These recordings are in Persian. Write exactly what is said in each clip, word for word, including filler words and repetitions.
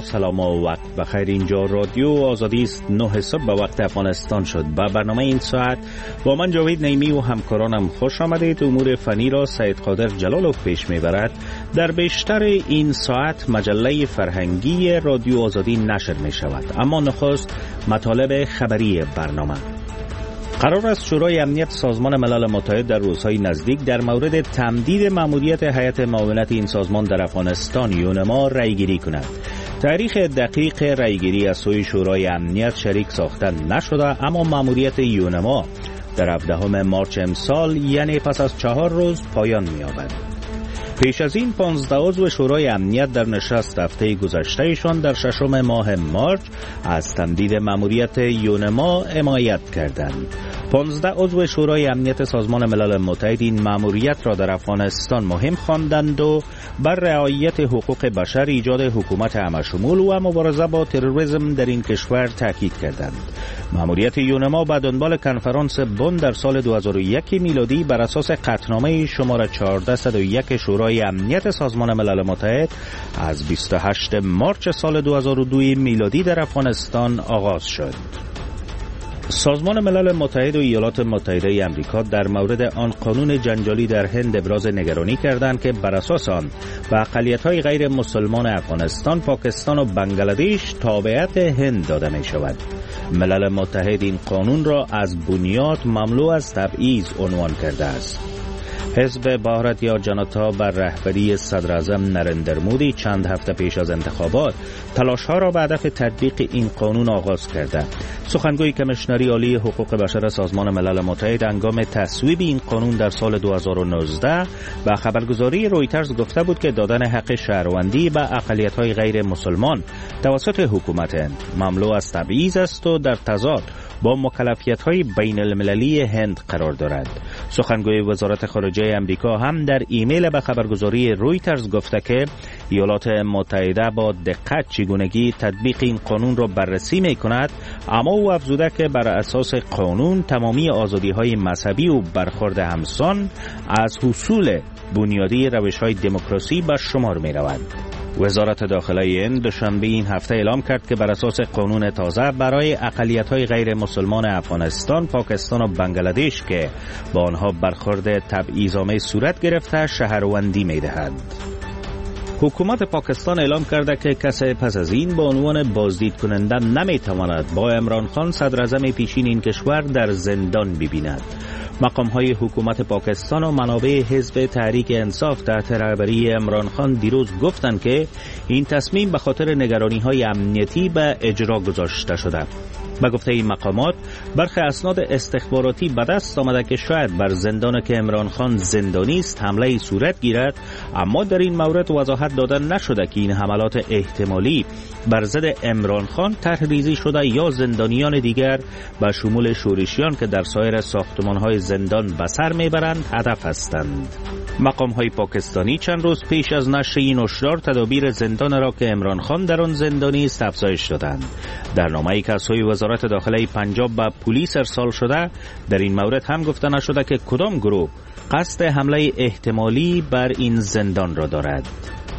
سلام و وقت بخیر. اینجا رادیو آزادی است. نه صبح به وقت افغانستان شد. با برنامه این ساعت با من جاوید نیمی و همکارانم خوش آمدید. امور فنی را سید قادر جلالوف پیش میبرد. در بیشتر این ساعت مجله فرهنگی رادیو آزادی نشر می شود، اما نخست مطالب خبری برنامه. قرار است شورای امنیت سازمان ملل متحد در روزهای نزدیک در مورد تمدید مأموریت هیئت معاونت این سازمان در افغانستان یونما رأیگیری کند. تاریخ دقیق رأیگیری از سوی شورای امنیت شریک ساخته نشده، اما مأموریت یونما در هفدهم مارچ امسال یعنی پس از چهار روز پایان می‌یابد. پیش از این پانزده عضو شورای امنیت در نشست هفته گذشتهشان در ششم ماه مارچ از تمدید مأموریت یونما حمایت کردند. پانزده عضو شورای امنیت سازمان ملل متحد این مأموریت را در افغانستان مهم خواندند و بر رعایت حقوق بشر، ایجاد حکومت همشمول و مبارزه با تروریسم در این کشور تاکید کردند. مأموریت یونما به دنبال کنفرانس بن در سال دو هزار و یک میلادی بر اساس قطعنامه شماره چهارصد و یک شورای امنیت سازمان ملل متحد از بیست و هشتم مارچ سال دو هزار و دو میلادی در افغانستان آغاز شد. سازمان ملل متحد و ایالات متحده آمریکا در مورد آن قانون جنجالی در هند ابراز نگرانی کردند که بر اساس آن به اقلیت‌های غیر مسلمان افغانستان، پاکستان و بنگلادش تابعیت هند داده می شود. ملل متحد این قانون را از بنیاد مملو از تبعیض عنوان کرده است. حزب بھارتیہ جنتا بر رهبری صدر اعظم نریندر مودی چند هفته پیش از انتخابات تلاش‌ها را به هدف تطبیق این قانون آغاز کرده. سخنگوی کمیشنری عالی حقوق بشر سازمان ملل متحد هنگام تصویب این قانون در سال دو هزار و نوزده به خبرگزاری رویترز گفته بود که دادن حق شهروندی به اقلیت‌های غیر مسلمان توسط حکومت هند مملو از تبعیض است و در تضاد با مکلفیت‌های بین المللی هند قرار دارد. سخنگوی وزارت خارجه آمریکا هم در ایمیل به خبرگزاری رویترز گفته که ایالات متحده با دقت چگونگی تطبیق این قانون را بررسی می‌کند، اما او افزوده که بر اساس قانون تمامی آزادی‌های مذهبی و برخورد همسان از حصول بنیادی روش‌های دموکراسی به شمار می‌رود. وزارت داخله هند دوشنبه این هفته اعلام کرد که بر اساس قانون تازه برای اقلیت‌های غیر مسلمان افغانستان، پاکستان و بنگلادش که با آنها برخورد تبعیض‌آمیز صورت گرفته شهروندی می‌دهد. حکومت پاکستان اعلام کرده که کسی پس از این با عنوان بازدید کننده نمی‌تواند با عمران خان صدر اعظم پیشین این کشور در زندان ببیند. مقام‌های حکومت پاکستان و منابع حزب تحریک انصاف تحت رهبری عمران خان دیروز گفتند که این تصمیم به خاطر نگرانی‌های امنیتی به اجرا گذاشته شده. به گفته این مقامات برخی اسناد استخباراتی به دست آمده که شاید بر زندان که عمران خان زندانی است حمله صورت گیرد، اما در این مورد وضاحت داده نشده که این حملات احتمالی بر ضد عمران خان طرح‌ریزی شده یا زندانیان دیگر به شمول شورشیان که در سایر ساختمان‌های زندان به سر میبرند هدف هستند. مقام‌های پاکستانی چند روز پیش از نشر این هشدار تدابیر زندان را که عمران خان در آن زندانی است افزایش دادند. در نامه‌ای که از سوی وزارت داخله پنجاب به پلیس ارسال شده در این مورد هم گفته نشده که کدام گروه قصد حمله احتمالی بر این زندان را دارد.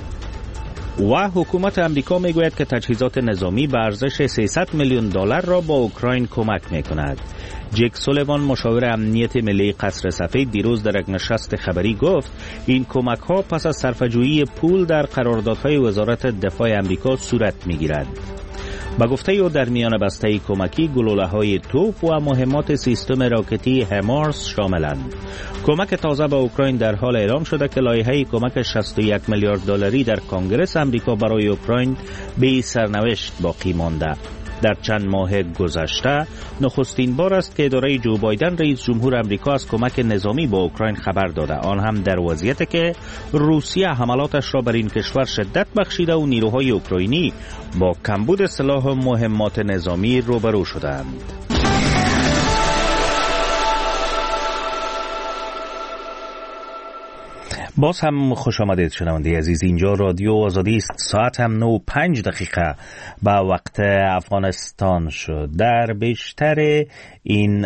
و حکومت امریکا میگوید که تجهیزات نظامی به ارزش سیصد میلیون دلار را با اوکراین کمک میکند. جک سولیوان مشاور امنیت ملی قصر سفید دیروز در یک نشست خبری گفت این کمک ها پس از صرفه‌جویی پول در قراردادهای وزارت دفاع امریکا صورت میگیرد. با گفته او در میان بسته کمکی گلوله‌های توپ و مهمات سیستم راکتی همارس شاملند. کمک تازه به اوکراین در حال اعلام شده که لایحه کمک شصت و یک میلیارد دلاری در کنگره آمریکا برای اوکراین به سرنوشت باقی مانده. در چند ماه گذشته نخستین بار است که اداره جو بایدن رئیس جمهور آمریکا از کمک نظامی به اوکراین خبر داده، آن هم در وضعیتی که روسیه حملاتش را بر این کشور شدت بخشیده و نیروهای اوکراینی با کمبود سلاح و مهمات نظامی روبرو شدند. باز هم خوش آمدید شنونده عزیز. اینجا رادیو آزادی است. ساعت هم نو پنج دقیقه به وقت افغانستان شد. در بیشتر این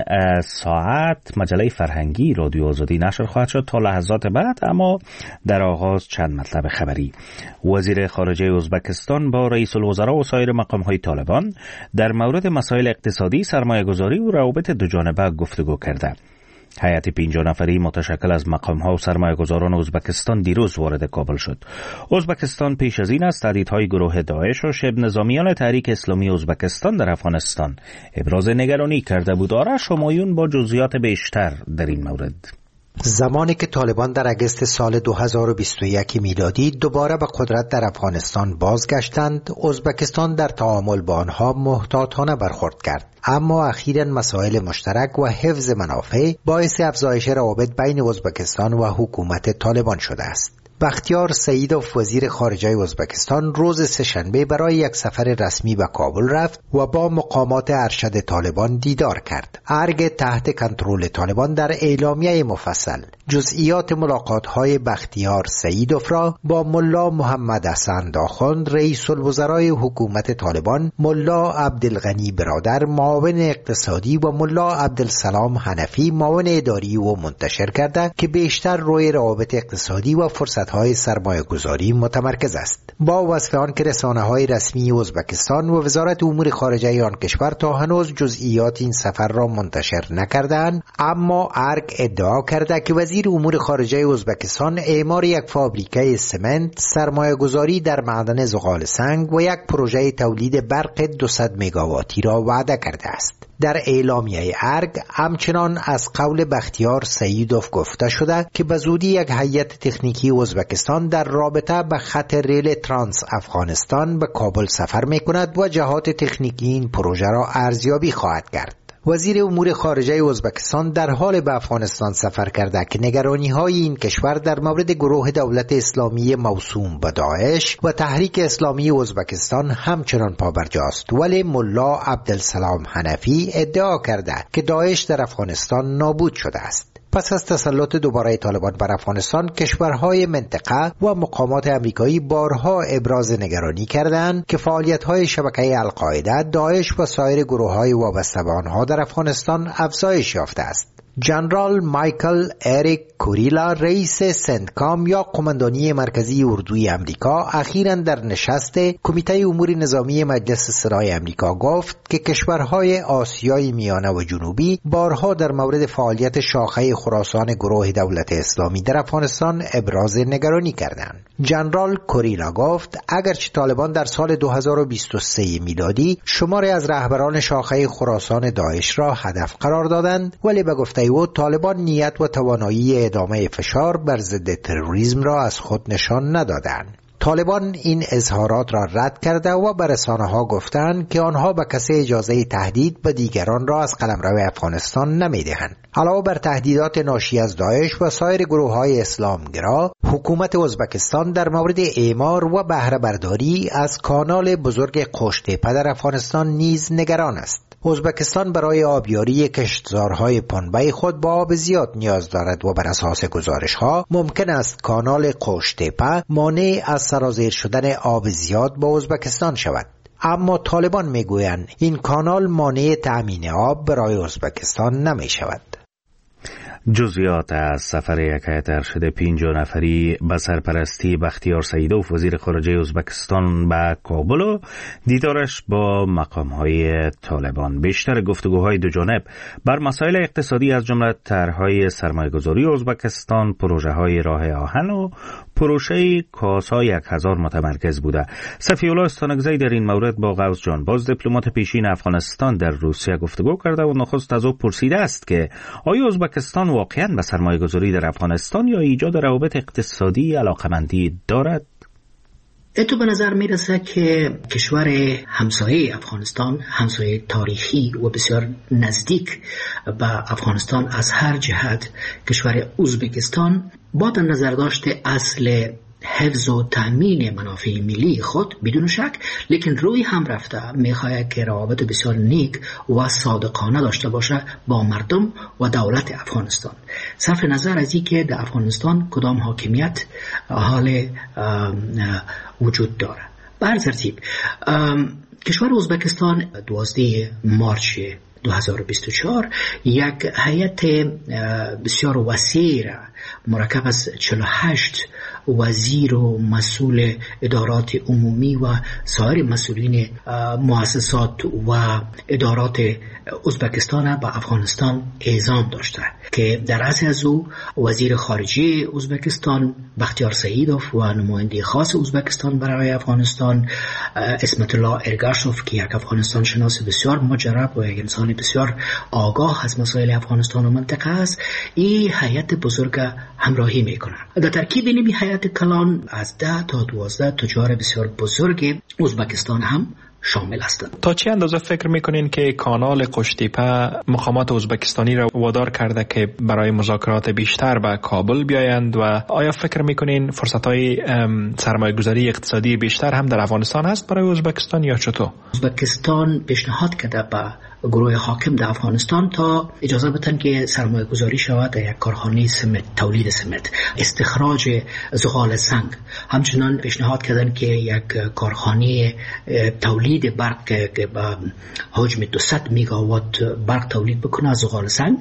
ساعت مجله فرهنگی رادیو آزادی نشر خواهد شد تا لحظات بعد، اما در آغاز چند مطلب خبری. وزیر خارجه ازبکستان با رئیس الوزراء و سایر مقام‌های طالبان در مورد مسائل اقتصادی، سرمایه‌گذاری و روابط دوجانبه گفتگو کرده. هیئت پنجاه نفری متشکل از مقام‌ها و سرمایه‌گذاران ازبکستان دیروز وارد کابل شد. ازبکستان پیش از این از تهدیدهای گروه داعش و شبه نظامیان تحریک اسلامی ازبکستان در افغانستان ابراز نگرانی کرده بود. آرش همایون با جزئیات بیشتر در این مورد. زمانی که طالبان در اگست سال دو هزار و بیست و یک میلادی دوباره به قدرت در افغانستان بازگشتند، ازبکستان در تعامل با آنها محتاطانه برخورد کرد. اما اخیراً مسائل مشترک و حفظ منافع باعث افزایش روابط بین ازبکستان و حکومت طالبان شده است. بختیار سیدوف وزیر خارجه ازبکستان روز سه‌شنبه برای یک سفر رسمی به کابل رفت و با مقامات ارشد طالبان دیدار کرد. ارگ تحت کنترل طالبان در اعلامیه مفصل جزئیات ملاقات‌های بختیار سیدوف را با ملا محمد حسن آخوند رئیس الوزرای حکومت طالبان، ملا عبدالغنی برادر معاون اقتصادی و ملا عبدالسلام حنفی معاون اداری و منتشر کرده که بیشتر روی روابط اقتصادی و فرصت های سرمایه گذاری متمرکز است. با وصف آن که رسانه های رسمی ازبکستان و وزارت امور خارجه آن کشور تا هنوز جزئیات این سفر را منتشر نکردند، اما ارگ ادعا کرده که وزیر امور خارجه ازبکستان اعمار یک فابریکه سمنت، سرمایه گذاری در معدن زغال سنگ و یک پروژه تولید برق دویست مگاواتی را وعده کرده است. در اعلامیه ارگ همچنان از قول بختیار سیدوف گفته شده که به زودی یک هیئت تکنیکی ازبکستان در رابطه به خط ریل ترانس افغانستان به کابل سفر می‌کند و جهات تکنیکی این پروژه را ارزیابی خواهد کرد. وزیر امور خارجه ازبکستان در حال به افغانستان سفر کرده که نگرانی‌های این کشور در مورد گروه دولت اسلامی موسوم به داعش و تحریک اسلامی ازبکستان همچنان پابرجاست، ولی ملا عبدالسلام حنفی ادعا کرده که داعش در افغانستان نابود شده است. پس از تسلط دوباره طالبان بر افغانستان، کشورهای منطقه و مقامات امریکایی بارها ابراز نگرانی کردند که فعالیت‌های شبکه القاعده، داعش و سایر گروه‌های وابسته به آنها در افغانستان افزایش یافته است. جنرال مایکل اریک کوریلا رئیس سنتکام یا قماندانی مرکزی اردوی امریکا اخیراً در نشست کمیته امور نظامی مجلس سرای امریکا گفت که کشورهای آسیای میانه و جنوبی بارها در مورد فعالیت شاخه خراسان گروه دولت اسلامی در افغانستان ابراز نگرانی کردند. جنرال کوریلا گفت اگرچه طالبان در سال دو هزار و بیست و سه میلادی شماری از رهبران شاخه خراسان داعش را هدف قرار دادند، ولی به گفته او طالبان نیت و توانایی ادامه فشار بر ضد تروریسم را از خود نشان ندادند. طالبان این اظهارات را رد کرده و به رسانه‌ها گفتند که آنها به کسی اجازه تهدید به دیگران را از قلمرو افغانستان نمی‌دهند. علاوه بر تهدیدات ناشی از داعش و سایر گروه‌های اسلامگرا، حکومت ازبکستان در مورد اعمار و بهره برداری از کانال بزرگ قوشته‌په در افغانستان نیز نگران است. ازبکستان برای آبیاری کشتزارهای پنبه خود با آب زیاد نیاز دارد و بر اساس گزارش‌ها ممکن است کانال قوشته‌په مانع از سرازیر شدن آب زیاد با ازبکستان شود. اما طالبان میگویند این کانال مانع تأمین آب برای ازبکستان نمی شود. جزئیات از سفر یک هیئت ارشد پنجاه نفری به سرپرستی بختیار سیدوف وزیر خارجه ازبکستان به کابل و دیدارش با مقام‌های طالبان. بیشتر گفتگوهای دو جانب بر مسائل اقتصادی از جمله طرح‌های سرمایه‌گذاری ازبکستان، پروژه‌های راه آهن و پروژه کاسا یک هزار متمرکز بوده. صفی‌الله استانکزی در این مورد با غوث جانباز دیپلمات پیشین افغانستان در روسیه گفتگو کرده و نخست از او پرسیده است که آیا ازبکستان واقعاً به سرمایه‌گذاری در افغانستان یا ایجاد روابط اقتصادی علاقمندی دارد؟ اتو به نظر میرسه که کشور همسایه افغانستان، همسایه تاریخی و بسیار نزدیک به افغانستان از هر جهت، کشور ازبکستان با در نظر داشت اصل حفظ و تأمین منافع ملی خود بدون شک، لیکن روی هم رفته میخواد که روابط بسیار نیک و صادقانه داشته باشه با مردم و دولت افغانستان، صرف نظر از این که در افغانستان کدام حاکمیت حال وجود داره. به هر ترتیب کشور ازبکستان دوازده مارچ دو هزار و بیست و چهار یک هیئت بسیار وسیع مرکب از چهل و هشت وزیر و مسئول ادارات عمومی و سایر مسئولین مؤسسات و ادارات ازبکستان به افغانستان اعزام داشته که در رأس از او وزیر خارجه ازبکستان بختیار سعیدوف و نماینده خاص ازبکستان برای افغانستان اسمت الله ارگاشوف که یک افغانستان شناس بسیار مجرب و یک انسان بسیار آگاه از مسائل افغانستان و منطقه است، این هیئت بزرگ همراهی میکنه. در ترکیب این هیئت کلان از ده تا دوازده تجار بسیار بزرگ ازبکستان هم شامل هستند. تا چه اندازه فکر میکنین که کانال قشتیپه مقامات ازبکستانی را وادار کرده که برای مذاکرات بیشتر به کابل بیایند و آیا فکر میکنین فرصت‌های سرمایه گذاری اقتصادی بیشتر هم در افغانستان هست برای ازبکستان یا چطور؟ ازبکستان پیشنهاد کرده به گروه حاکم در افغانستان تا اجازه بدن که سرمایه گذاری شود در یک کارخانه سمنت، تولید سمنت، استخراج زغال سنگ. همچنان پیشنهاد کردن که یک کارخانه تولید برق که با حجم دویست میگاوات برق تولید بکنه از زغال سنگ.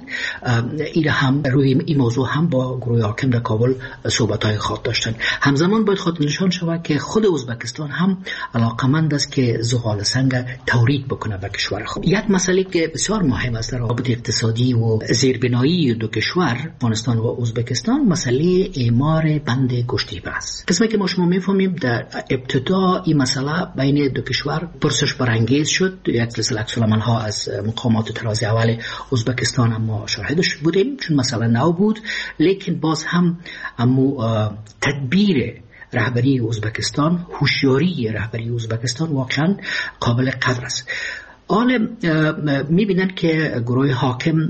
این هم روی این موضوع هم با گروه حاکم در کابل صحبت‌های خاص داشتن. همزمان باید خاطر نشان شود که خود ازبکستان هم علاقمند است که زغال سنگ تولید بکنه به کشور خود. یک مسئله که بسیار مهم است در رابطه اقتصادی و زیربنایی دو کشور افغانستان و ازبکستان مسئله اعمار بند قشتیپه است. قسمی که ما شما میفهمیم در ابتدا این مسئله بین دو کشور پرسش برانگیز شد، یک سلسله عکس العمل ها از مقامات طراز اول ازبکستان ما شاهدش بودیم چون مسئله نو بود، لیکن باز هم اما تدبیر رهبری ازبکستان، هوشیاری رهبری ازبکستان واقعا قابل قدر است. حال میبینن که گروه حاکم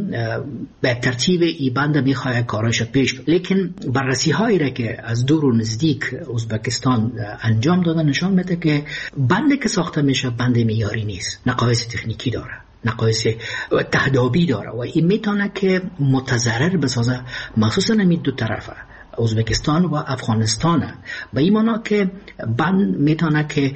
به ترتیب ای بند میخواه کارش پیش، لیکن بررسی هایی را که از دور و نزدیک ازبکستان انجام دادن نشان میده که بندی که ساخته میشه بند معیاری نیست، نقایص تکنیکی داره، نقایص تهدابی داره و این میتونه که متضرر بسازه مخصوصا همین دو طرفه ازبکستان و افغانستان، به این معنی که بند میتونه که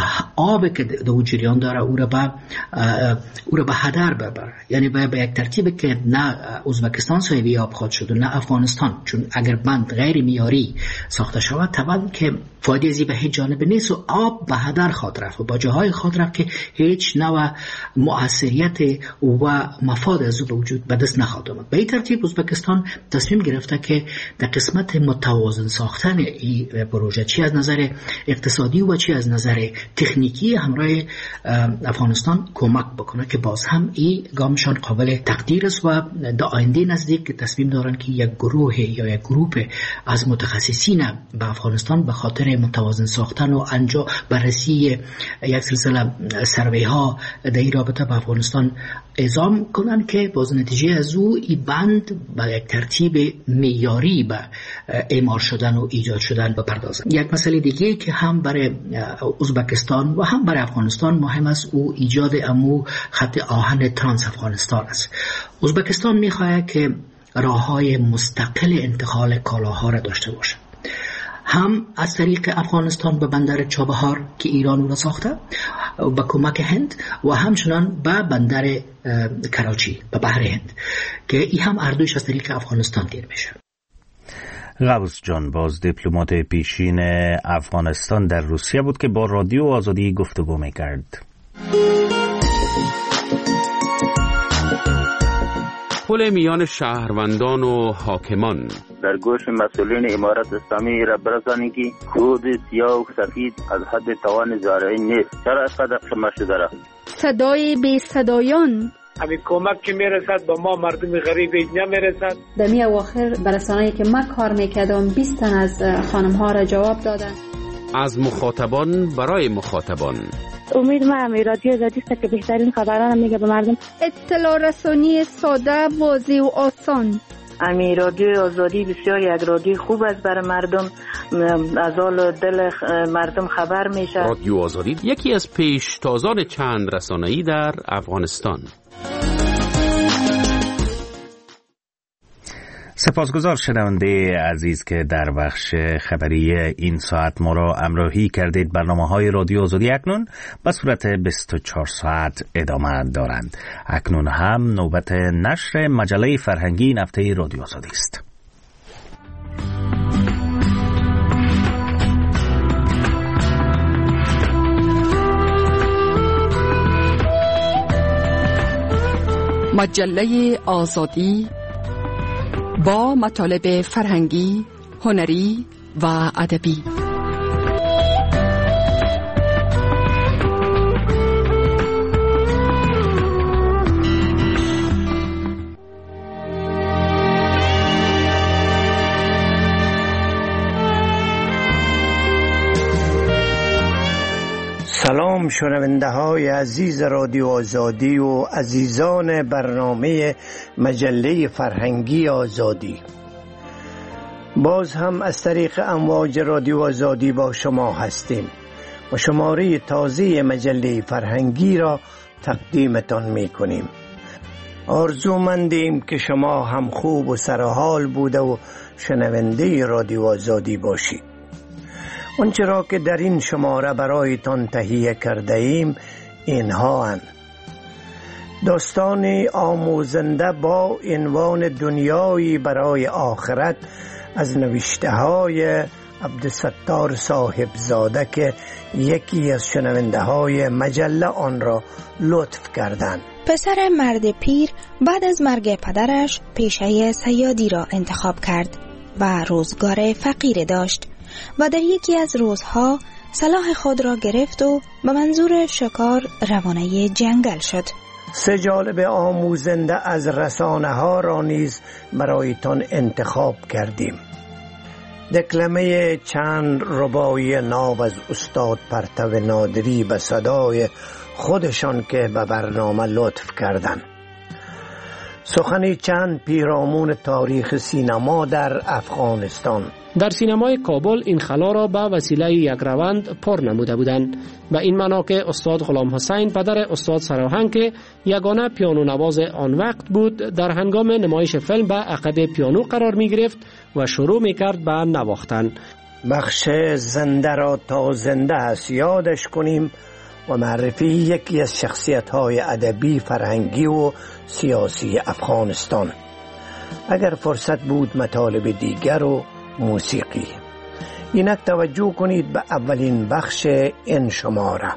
آب که دو جریان داره او را به او را به هدر ببره، یعنی به یک ترتیب که نه ازبکستان صاحب آب خواهد شد و نه افغانستان، چون اگر بند غیر معیاری ساخته شود طبعا که فایده ازی به هیچ جانب نیست و آب به هدر خواهد رفت و با جاهای خواهد رفت که هیچ نوع مؤثریت و مفاد از او به وجود به دست نخواهد آمد. به این ترتیب ازبکستان تصمیم گرفته که در قسمت متوازن ساختن این پروژه چی از نظر اقتصادی و چی از نظر تکنیکی همراه افغانستان کمک بکنه که باز هم این گامشان قابل تقدیر است و در آینده نزدیک تصمیم دارن که یک گروه یا یک گروپ از متخصصین به افغانستان به خاطر متوازن ساختن و انجام بررسی یک سلسله سروی ها در این رابطه به افغانستان اعزام کنن که باز نتیجه از او این بند به یک ترتیب معیاری به اعمار شدن و ایجاد شدن بپردازن. یک مسئله دیگه که هم برای ازبکستان و هم برای افغانستان مهم است او ایجاد امو خط آهن ترانس افغانستان است. ازبکستان میخواهد که راههای مستقل انتقال کالاها را داشته باشه، هم از طریق افغانستان به بندر چابهار که ایران او را ساخته با کمک هند و همچنان به بندر کراچی به بحر هند که این هم اردوش از طریق افغانستان دیر میشه. قبوس جان باز دیپلمات پیشین افغانستان در روسیه بود که با رادیو آزادی گفتگو میکرد. پل میان شهروندان و حاکمان در گوش مسئولین امارت اسلامی را برسانید که خود سیاه و سفید از حد توان زارعین نیست. چرا اینقدر خمه شده را؟ صدای بی صدایان همین کمک که میرسد با ما مردم غریب نمیرسد. در می اواخر برسانه‌ای که من کار میکردم بیست تن از خانم ها را جواب دادن. از مخاطبان برای مخاطبان. امید ما همی رادیو زدیست که بهترین خبران میگه به مردم. اطلاع رسانی ساده، واضح و آسان. امی رادیو آزادی بسیار یک رادیو خوب است برای مردم، از حال دل مردم خبر میشه. رادیو آزادی یکی از پیشتازان چند رسانه‌ای در افغانستان. سپاسگزار شنونده عزیز که در بخش خبری این ساعت ما را همراهی کردید. برنامه‌های رادیو آزادی اکنون به صورت بیست و چهار ساعت ادامه دارند. اکنون هم نوبت نشر مجله فرهنگی این هفته رادیو آزادی است. مجله آزادی با مطالب فرهنگی، هنری و ادبی. سلام شنونده های عزیز رادیو آزادی و عزیزان برنامه مجله فرهنگی آزادی. باز هم از طریق امواج رادیو آزادی با شما هستیم و شماره تازه مجله فرهنگی را تقدیمتان می کنیم. آرزومندیم که شما هم خوب و سرحال بوده و شنونده رادیو آزادی باشید. آنچه را که در این شماره برایتان تهیه کرده ایم اینها اند: داستانی آموزنده با عنوان دنیایی برای آخرت از نوشته های عبدالستار صاحبزاده که یکی از شنونده های مجله آن را لطف کردند. پسر مرد پیر بعد از مرگ پدرش پیشه صیادی را انتخاب کرد و روزگار فقیر داشت و در یکی از روزها سلاح خود را گرفت و به منظور شکار روانه جنگل شد. سه جالب آموزنده از رسانه ها را نیز برایتان انتخاب کردیم. دکلمه چند رباعی ناب از استاد پرتو نادری به صدای خودشان که به برنامه لطف کردند. سخنی چند پیرامون تاریخ سینما در افغانستان. در سینمای کابل این خلا را به وسیله یک روند پر نموده بودند. به این معنا که استاد غلام حسین پدر استاد سراهنگ که یگانه پیانو نواز آن وقت بود در هنگام نمایش فیلم به عقب پیانو قرار می گرفت و شروع می کرد به نواختن. بخش زنده را تا زنده است یادش کنیم و معرفی یکی از شخصیت‌های ادبی، فرهنگی و سیاسی افغانستان. اگر فرصت بود مطالب دیگر و موسیقی. اینک توجه کنید به اولین بخش این شماره.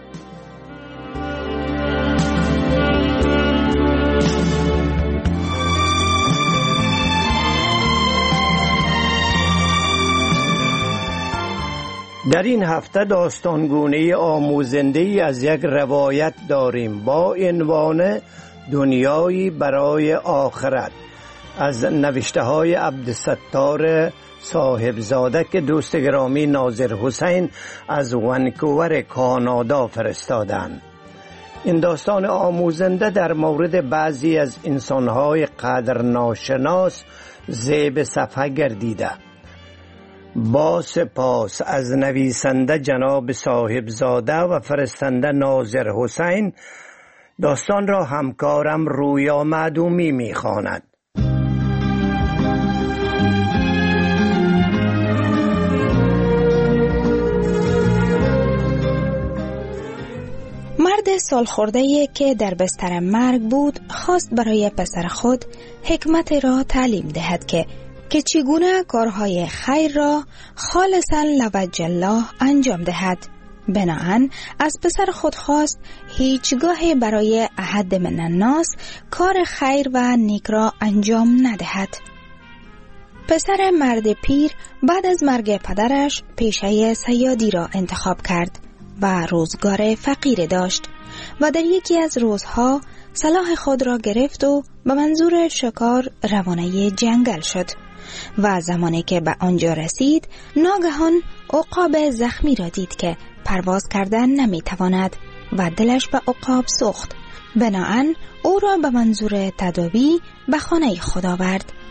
در این هفته داستانگونه آموزنده‌ای از یک روایت داریم با عنوان دنیایی برای آخرت از نوشته های عبدالستار صاحبزاده که دوست گرامی ناظر حسین از ونکوور کانادا فرستادند. این داستان آموزنده در مورد بعضی از انسانهای قدر ناشناس زیب صفحه گردیده. با سپاس از نویسنده جناب صاحبزاده و فرستنده ناظر حسین، داستان را همکارم رویا معدومی می‌خواند. مرد سالخورده‌ای که در بستر مرگ بود خواست برای پسر خود حکمت را تعلیم دهد که که چگونه کارهای خیر را خالصا لوجه الله انجام دهد. بناهن از پسر خود خواست هیچگاه برای احد من الناس کار خیر و نیک را انجام ندهد. پسر مرد پیر بعد از مرگ پدرش پیشه صیادی را انتخاب کرد و روزگار فقیر داشت و در یکی از روزها سلاح خود را گرفت و به منظور شکار روانه جنگل شد و زمانی که به آنجا رسید ناگهان عقاب زخمی را دید که پرواز کردن نمی تواند و دلش به عقاب سوخت. بناهن او را به منظور تداوی به خانه خود آورد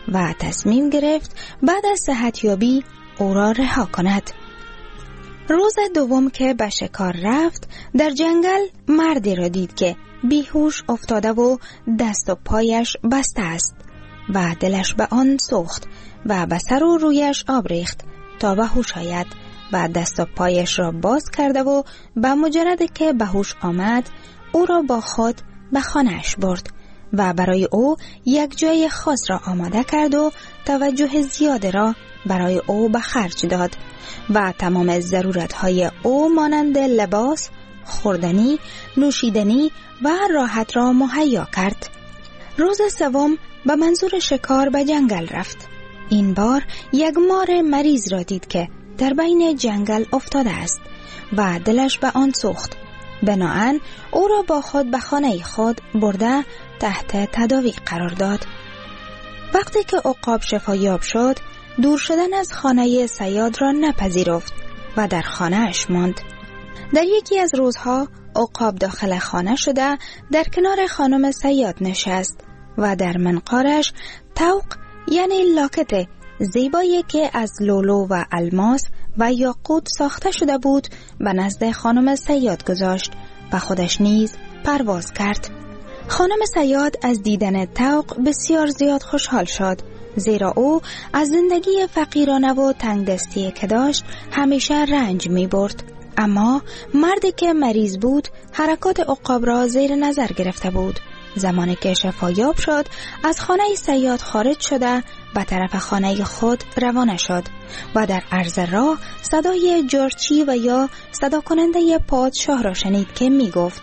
و تصمیم گرفت بعد از صحتیابی او را رها کند. روز دوم که به شکار رفت در جنگل مردی را دید که بیهوش افتاده و دست و پایش بسته است و دلش به آن سوخت و به سر و رویش آب ریخت تا به هوش آید و دست و پایش را باز کرده و به مجرد که به هوش آمد او را با خود به خانه‌اش برد و برای او یک جای خاص را آماده کرد و توجه زیاد را برای او به خرج داد و تمام ضرورت‌های او مانند لباس، خوردنی، نوشیدنی و راحت را مهیا کرد. روز سوم به منظور شکار به جنگل رفت. این بار یک مار مریض را دید که در بین جنگل افتاده است و دلش به آن سوخت. بناهن او را با خود به خانه خود برده تحت تداوی قرار داد. وقتی که عقاب شفایاب شد، دور شدن از خانه صیاد را نپذیرفت و در خانه اش ماند. در یکی از روزها عقاب داخل خانه شده در کنار خانم صیاد نشست و در منقارش طوق یعنی لاکت زیبایی که از لولو و الماس و یاقوت ساخته شده بود به نزد خانم صیاد گذاشت و خودش نیز پرواز کرد. خانم صیاد از دیدن طوق بسیار زیاد خوشحال شد، زیرا او از زندگی فقیرانه و تنگ دستی که داشت همیشه رنج می برد. اما مردی که مریض بود حرکات عقاب را زیر نظر گرفته بود. زمانی که شفایاب شد از خانه صیاد خارج شده به طرف خانه خود روانه شد و در عرض راه صدای جارچی و یا صدا کننده پادشاه را شنید که می گفت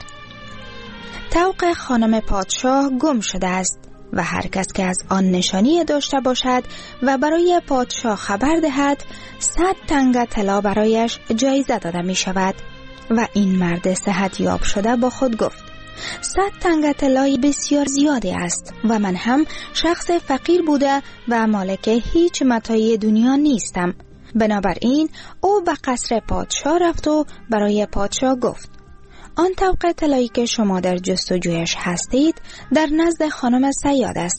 طوق خانم پادشاه گم شده است و هر کس که از آن نشانی داشته باشد و برای پادشاه خبر دهد صد تنگ طلا برایش جایزه داده می شود. و این مرد صحت یاب شده با خود گفت صد تنگ طلای بسیار زیادی است و من هم شخص فقیر بوده و مالک هیچ متاع دنیا نیستم. بنابراین او به قصر پادشاه رفت و برای پادشاه گفت آن طوق طلایی که شما در جستجویش هستید در نزد خانم صیاد است،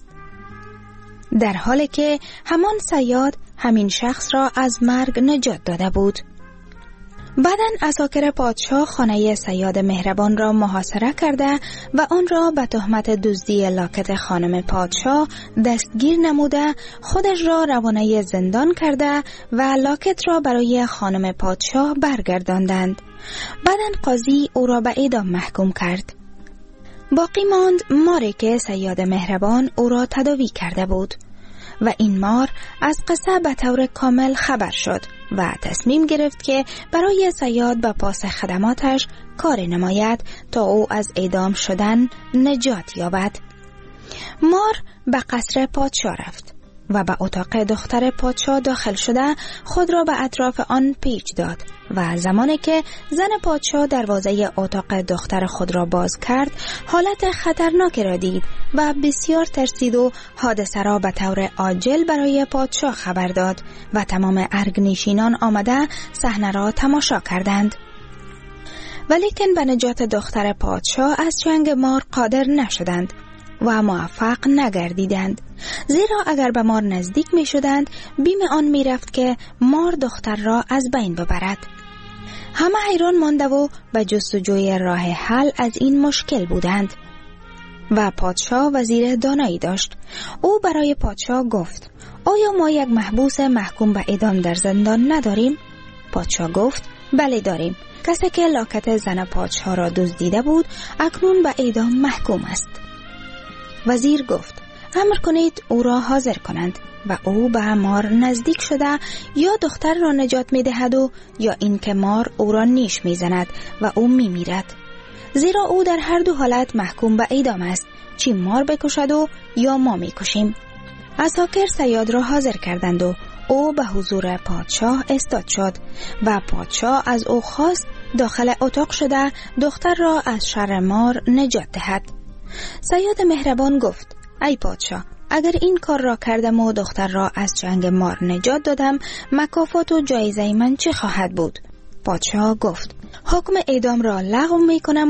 در حالی که همان صیاد همین شخص را از مرگ نجات داده بود. بعداً عساکر پادشاه خانه صیاد مهربان را محاصره کرده و آن را به تهمت دزدی لاکت خانم پادشاه دستگیر نموده خودش را روانه زندان کرده و لاکت را برای خانم پادشاه برگرداندند. بعداً قاضی او را به اعدام محکوم کرد. باقی ماند ماری که صیاد مهربان او را تداوی کرده بود و این مار از قصه به طور کامل خبر شد و تصمیم گرفت که برای صیاد به پاس خدماتش کار نماید تا او از اعدام شدن نجات یابد. مار به قصر پادشاه رفت و به اتاق دختر پادشاه داخل شده خود را به اطراف آن پیچ داد و زمانی که زن پادشاه دروازه اتاق دختر خود را باز کرد حالت خطرناکی را دید و بسیار ترسید و حادثه را به طور عاجل برای پادشاه خبر داد و تمام ارگنشینان آمده صحنه را تماشا کردند. ولیکن به نجات دختر پادشاه از چنگ مار قادر نشدند و موفق نگردیدند، زیرا اگر به مار نزدیک می شدند بیم آن می رفت که مار دختر را از بین ببرد. همه حیران مانده و به جستجوی راه حل از این مشکل بودند و پادشاه وزیر دانایی داشت. او برای پادشاه گفت آیا ما یک محبوس محکوم به اعدام در زندان نداریم؟ پادشاه گفت بله داریم. کسی که لاکت زن پادشاه را دزدیده بود اکنون به اعدام محکوم است. وزیر گفت امر کنید او را حاضر کنند و او به مار نزدیک شده یا دختر را نجات می دهد و یا اینکه مار او را نیش می زند و او می میرد، زیرا او در هر دو حالت محکوم به اعدام است، چی مار بکشد و یا ما می کشیم. عساکر صیاد را حاضر کردند و او به حضور پادشاه استاد شد و پادشاه از او خواست داخل اتاق شده دختر را از شر مار نجات دهد. صیاد مهربان گفت ای پادشاه، اگر این کار را کردم و دختر را از چنگ مار نجات دادم مکافات و جایزه من چه خواهد بود؟ پادشاه گفت حکم اعدام را لغو می کنم و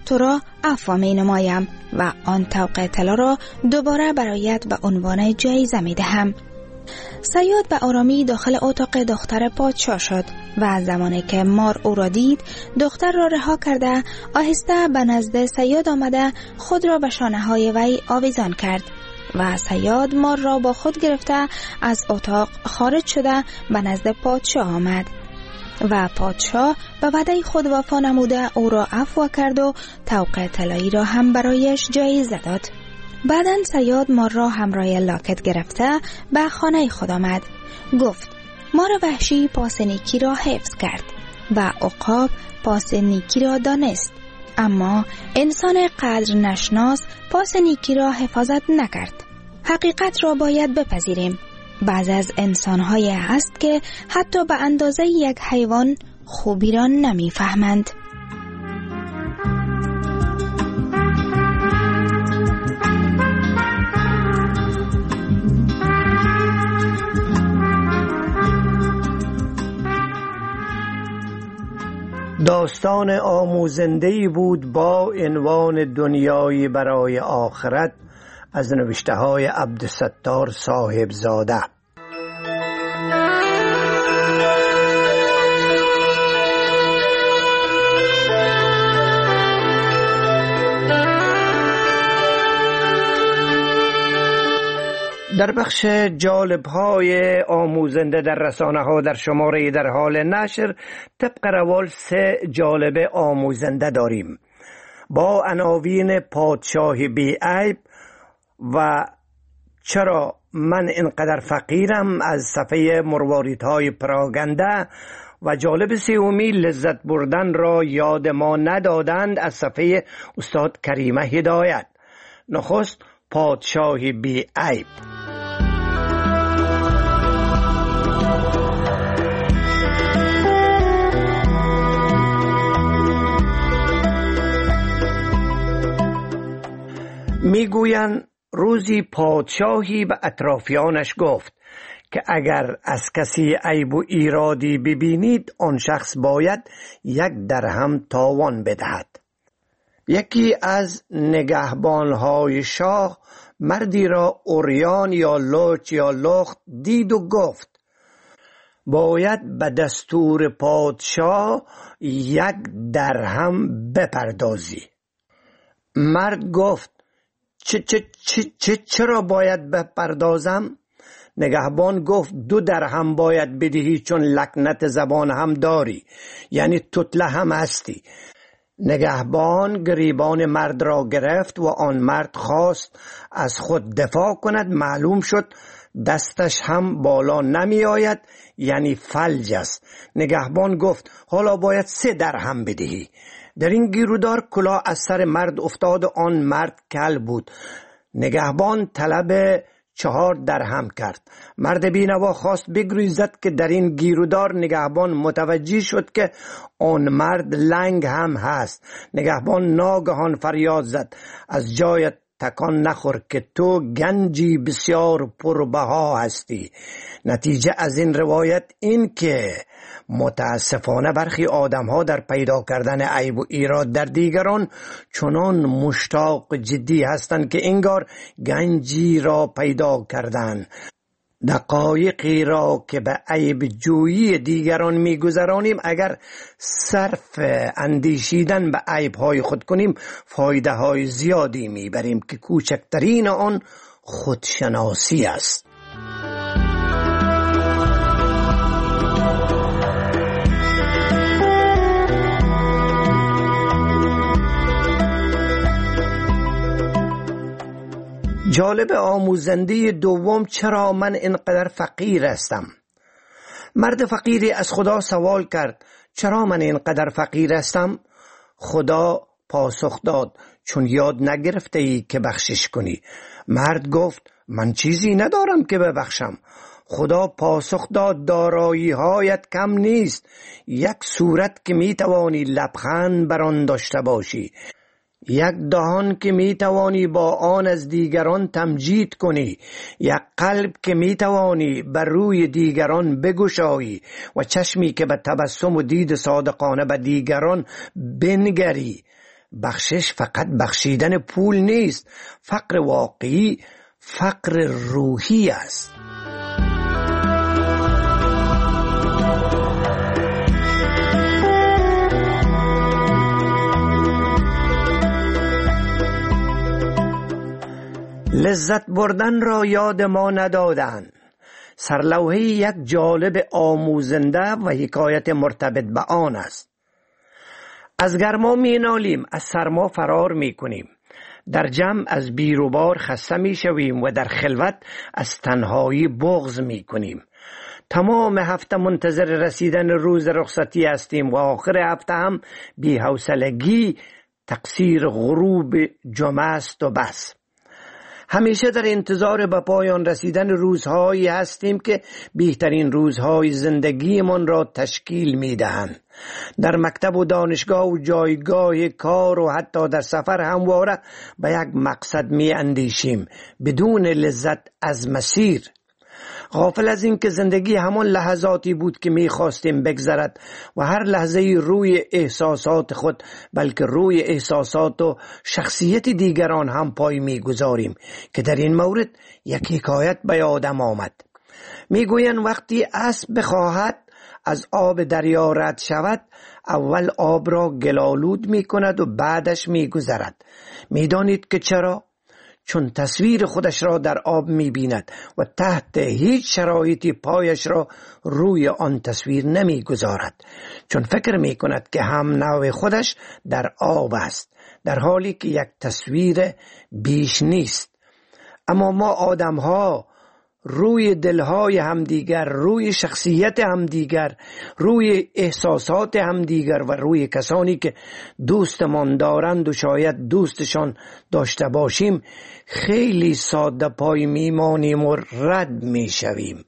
تو را عفو می نمایم و آن طوق طلا را دوباره برایت به عنوان جایزه می دهم. صیاد به آرامی داخل اتاق دختر پادشاه شد و زمانی که مار او را دید دختر را رها کرده آهسته به نزد صیاد آمده خود را به شانه های وی آویزان کرد و صیاد مار را با خود گرفته از اتاق خارج شده به نزد پادشاه آمد و پادشاه به وعده خود وفا نموده او را عفو کرد و طوق طلایی را هم برایش جایزه داد. بعداً صیاد مار را همراه لاکت گرفته به خانه خود آمد. گفت مار وحشی پاس نیکی را حفظ کرد و عقاب پاس نیکی را دانست، اما انسان قدر نشناس پاس نیکی را حفاظت نکرد. حقیقت را باید بپذیریم. بعض از انسان‌های هست که حتی به اندازه یک حیوان خوبی را نمی‌فهمند. داستان آموزنده‌ای بود با عنوان دنیایی برای آخرت از نوشته های عبدالستار صاحبزاده. در بخش جالب های آموزنده در رسانه ها در شماره در حال نشر طبق روال سه جالب آموزنده داریم با عناوین پادشاه بی عیب و چرا من اینقدر فقیرم از صفحه مرواریدهای پراگنده و جالب سومی لذت بردن را یاد ما ندادند از صفحه استاد کریمه هدایت. نخست پادشاه بی عیب. میگویند روزی پادشاهی به اطرافیانش گفت که اگر از کسی عیب و ایرادی ببینید آن شخص باید یک درهم تاوان بدهد. یکی از نگهبانهای شاه مردی را عریان یا لوچ یا لخت دید و گفت باید به دستور پادشاه یک درهم بپردازی. مرد گفت چه چه چه چه چرا باید بپردازم؟ نگهبان گفت دو درهم باید بدهی چون لکنت زبان هم داری، یعنی توتله هم هستی. نگهبان گریبان مرد را گرفت و آن مرد خواست از خود دفاع کند. معلوم شد دستش هم بالا نمی آید، یعنی فلج است. نگهبان گفت حالا باید سه درهم بدهی. در این گیرودار کلاه از سر مرد افتاد و آن مرد کل بود. نگهبان طلب چهار درهم کرد. مرد بینوا خواست بگریزد که در این گیرودار نگهبان متوجه شد که آن مرد لنگ هم هست. نگهبان ناگهان فریاد زد از جایت تکان نخور که تو گنجی بسیار پربها هستی. نتیجه از این روایت این که متاسفانه برخی آدم ها در پیدا کردن عیب و ایراد در دیگران چنان مشتاق جدی هستند که انگار گنجی را پیدا کردند. دقایقی را که به عیب جویی دیگران میگذرانیم اگر صرف اندیشیدن به عیب های خود کنیم فایده های زیادی میبریم که کوچکترین آن خودشناسی است. جالب آموزنده دوم چرا من اینقدر فقیر هستم؟ مرد فقیری از خدا سوال کرد چرا من اینقدر فقیر هستم؟ خدا پاسخ داد چون یاد نگرفته ای که بخشش کنی. مرد گفت من چیزی ندارم که ببخشم. خدا پاسخ داد دارایی هایت کم نیست، یک صورت که می توانی لبخند بر آن داشته باشی، یک دهان که می توانی با آن از دیگران تمجید کنی، یک قلب که می توانی بر روی دیگران بگشایی و چشمی که به تبسم و دید صادقانه به دیگران بنگری. بخشش فقط بخشیدن پول نیست. فقر واقعی فقر روحی است. لذت بردن را یاد ما ندادند. سرلوحه یک جالب آموزنده و حکایت مرتبط به آن است. از گرما می نالیم، از سرما فرار می کنیم. در جمع از بیروبار خسته می شویم و در خلوت از تنهایی بغض می کنیم. تمام هفته منتظر رسیدن روز رخصتی هستیم و آخر هفته هم بی‌حوصلگی تقصیر غروب جمعه است و بس. همیشه در انتظار به پایان رسیدن روزهایی هستیم که بهترین روزهای زندگیمان را تشکیل می دهند. در مکتب و دانشگاه و جایگاه کار و حتی در سفر همواره به یک مقصد می اندیشیم بدون لذت از مسیر. غافل از این که زندگی همان لحظاتی بود که می خواستیم بگذرد و هر لحظه روی احساسات خود بلکه روی احساسات و شخصیت دیگران هم پای می گذاریم که در این مورد یک حکایت به یادم آمد. می گویند وقتی اسب بخواهد از آب دریا رد شود اول آب را گلالود می کند و بعدش می گذرد. می دانید که چرا؟ چون تصویر خودش را در آب می بیند و تحت هیچ شرایطی پایش را روی آن تصویر نمی گذارد، چون فکر می کند که هم نوع خودش در آب است، در حالی که یک تصویر بیش نیست. اما ما آدم ها روی دلهای همدیگر، روی شخصیت همدیگر، روی احساسات همدیگر و روی کسانی که دوستمان دارند و شاید دوستشان داشته باشیم خیلی ساده پای میمانیم و رد میشویم.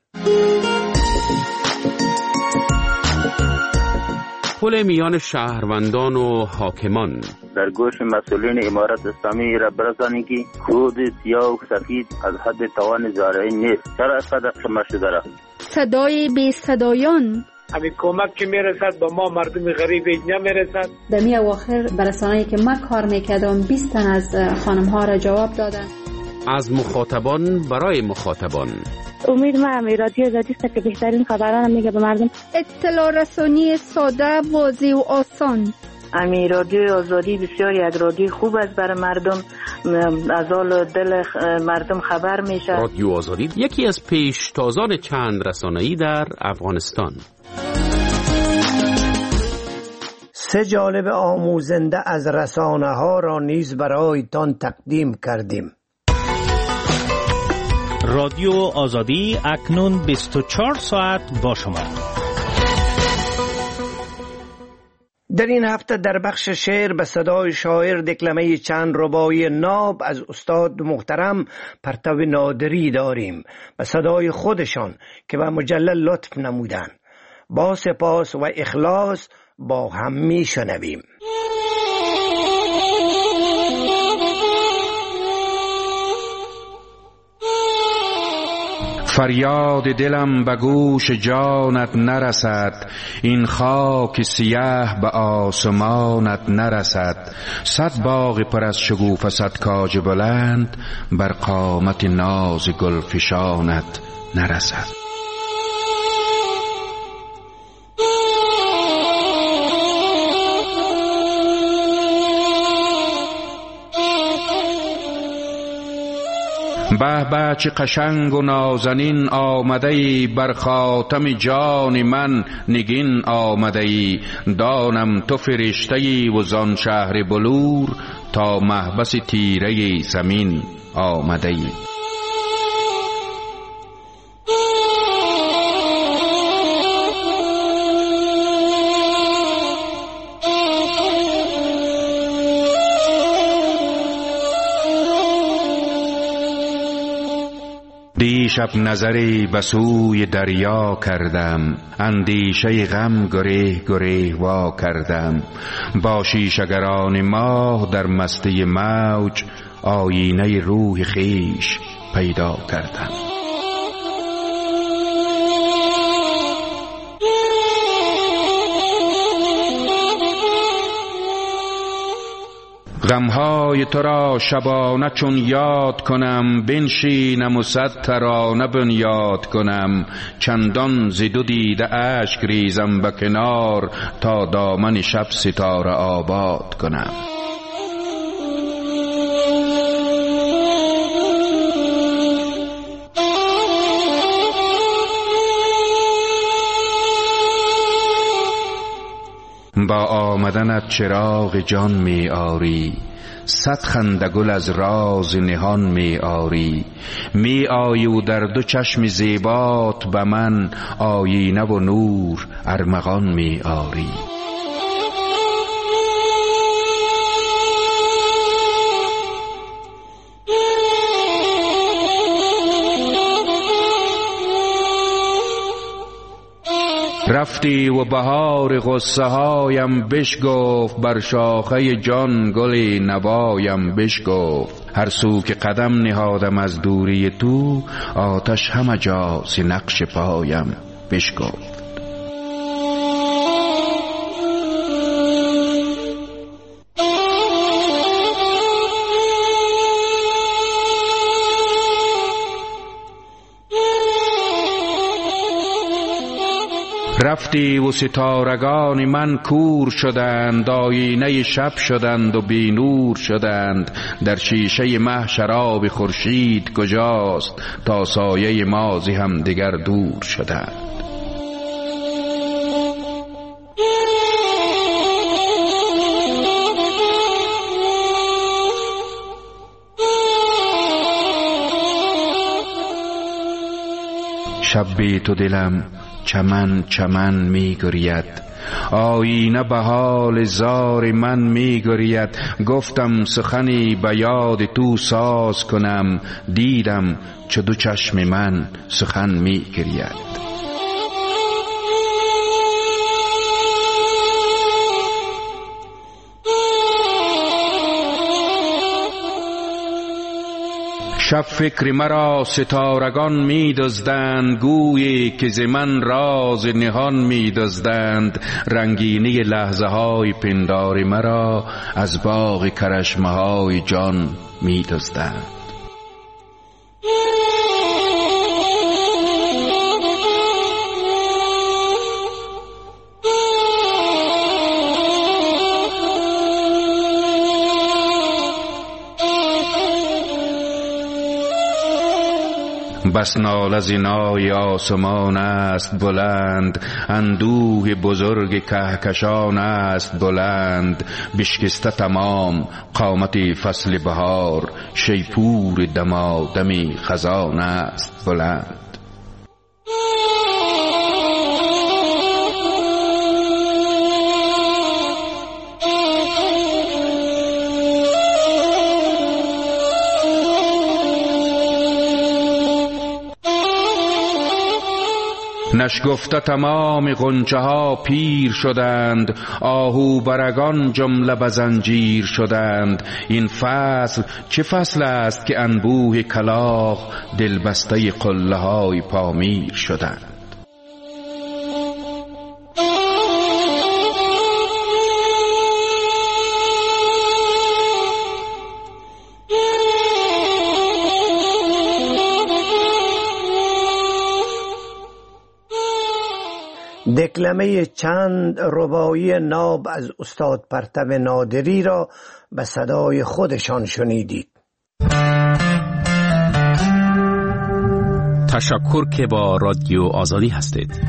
پل میان شهروندان و حاکمان. در گوش مسئولین امارت اسلامی را برسانید که کود سیاه و سفید از حد توان زارعین نیست. چرا اینقدر شما شده را؟ صدای بی صدایان. همین کمک که میرسد به ما مردم غریب نمیرسد. در می اواخر برسانه‌ای که من کار میکردم بیست تن از خانم ها را جواب دادن. از مخاطبان برای مخاطبان. امید ما می رادیو زادیست که بهترین خبران میگه به مردم. اطلاع رسانی ساده، واضح و آسان. امی رادیو آزادی بسیار یک رادیو خوب است برای مردم، از حال دل مردم خبر میشه. رادیو آزادی یکی از پیشتازان چند رسانه‌ای در افغانستان. سه جالب آموزنده از رسانه ها را نیز برایتان تقدیم کردیم. رادیو آزادی اکنون بیست و چهار ساعت با شما. در این هفته در بخش شعر به صدای شاعر دکلمه چند رباعی ناب از استاد محترم پرتو نادری داریم به صدای خودشان که به مجلل لطف نمودند. با سپاس و اخلاص با هم می شنویم. فریاد دلم به گوش جانت نرسد، این خاک سیاه به آسمانت نرسد. صد باغ پر از شگوفه، صد کاج بلند، بر قامت ناز گلفشانت نرسد. به به چه قشنگ و نازنین آمده ای، بر خاتم جان من نگین آمده ای. دانم تو فرشته ای و زان شهر بلور، تا محبس تیره زمین آمده ای. دیشب نظری به سوی دریا کردم، اندیشه غم گره گره وا کردم. با شیشه‌گران ماه در مستی موج، آینه روح خویش پیدا کردم. غمهای تو را شبانه چون یاد کنم، بنشینم و صد ترانه بنیاد کنم. چندان ز دو دیده اشک ریزم به کنار، تا دامن شب ستاره آباد کنم. با آمدنت چراغ جان می آری، صد خنده گل از راز نهان می آری. می آیی و در دو چشم زیبات به من، آیینه و نور ارمغان می آری. رفتی و بهار غصه هایم بشگفت، بر شاخه جان گل نوایم بشگفت. هر سو که قدم نهادم از دوری تو، آتش همه جا ز نقش پایم بشگفت. رفتی و ستارگان من کور شدند، آینه شب شدند و بی نور شدند. در شیشه مه شراب خورشید کجاست، تا سایه ما ز هم دیگر دور شدند. شب بی تو دلم چمن چمن می گرید، آینه به حال زار من می گرید. گفتم سخنی به یاد تو ساز کنم، دیدم چه دو چشم من سخن می گرید. شب فکر مرا ستارگان می دزدند، گویی که ز من راز نهان می دزدند. رنگینی لحظه های پندار مرا، از باغ کرشمه های جان می دزدند. بس ناله ز نای آسمان است بلند، اندوه بزرگ کهکشان است بلند. بشکسته تمام قامت فصل بهار، شیپور دمادمی خزان است بلند. نشگفته تمام غنچه ها پیر شدند، آهو برگان جمله به زنجیر شدند. این فصل چه فصل است که انبوه کلاغ، دلبسته قله های پامیر شدند. دکلمه چند رباعی ناب از استاد پرتو نادری را به صدای خودشان شنیدید. تشکر که با رادیو آزادی هستید.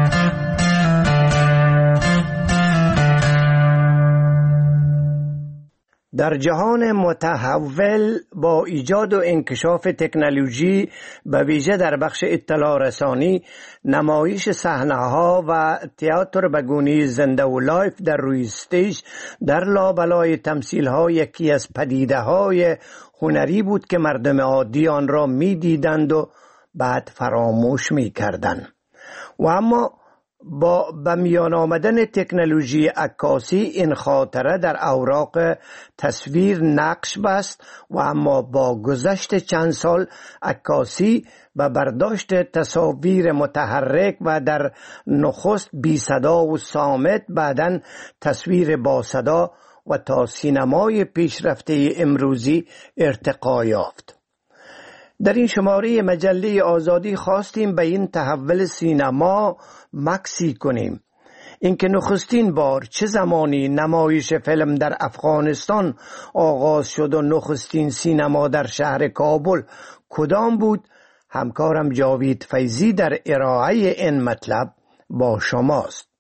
در جهان متحول با ایجاد و انکشاف تکنولوژی به ویژه در بخش اطلاع رسانی، نمایش صحنه‌ها و تئاتر به گونه زنده و لایف در روی استیج در لابلای تمثیل‌ها یکی از پدیده‌های هنری بود که مردم عادی آن را می‌دیدند و بعد فراموش می‌کردند. و اما با به میان آمدن تکنولوژی عکاسی این خاطره در اوراق تصویر نقش بست و اما با گذشت چند سال عکاسی و برداشت تصاویر متحرک و در نخست بی صدا و صامت، بعدن تصویر با صدا و تا سینمای پیشرفته امروزی ارتقا یافت. در این شماره مجله آزادی خواستیم به این تحول سینما مکسی کنیم. اینکه نخستین بار چه زمانی نمایش فیلم در افغانستان آغاز شد و نخستین سینما در شهر کابل کدام بود، همکارم جاوید فیضی در ارائه این مطلب با شماست.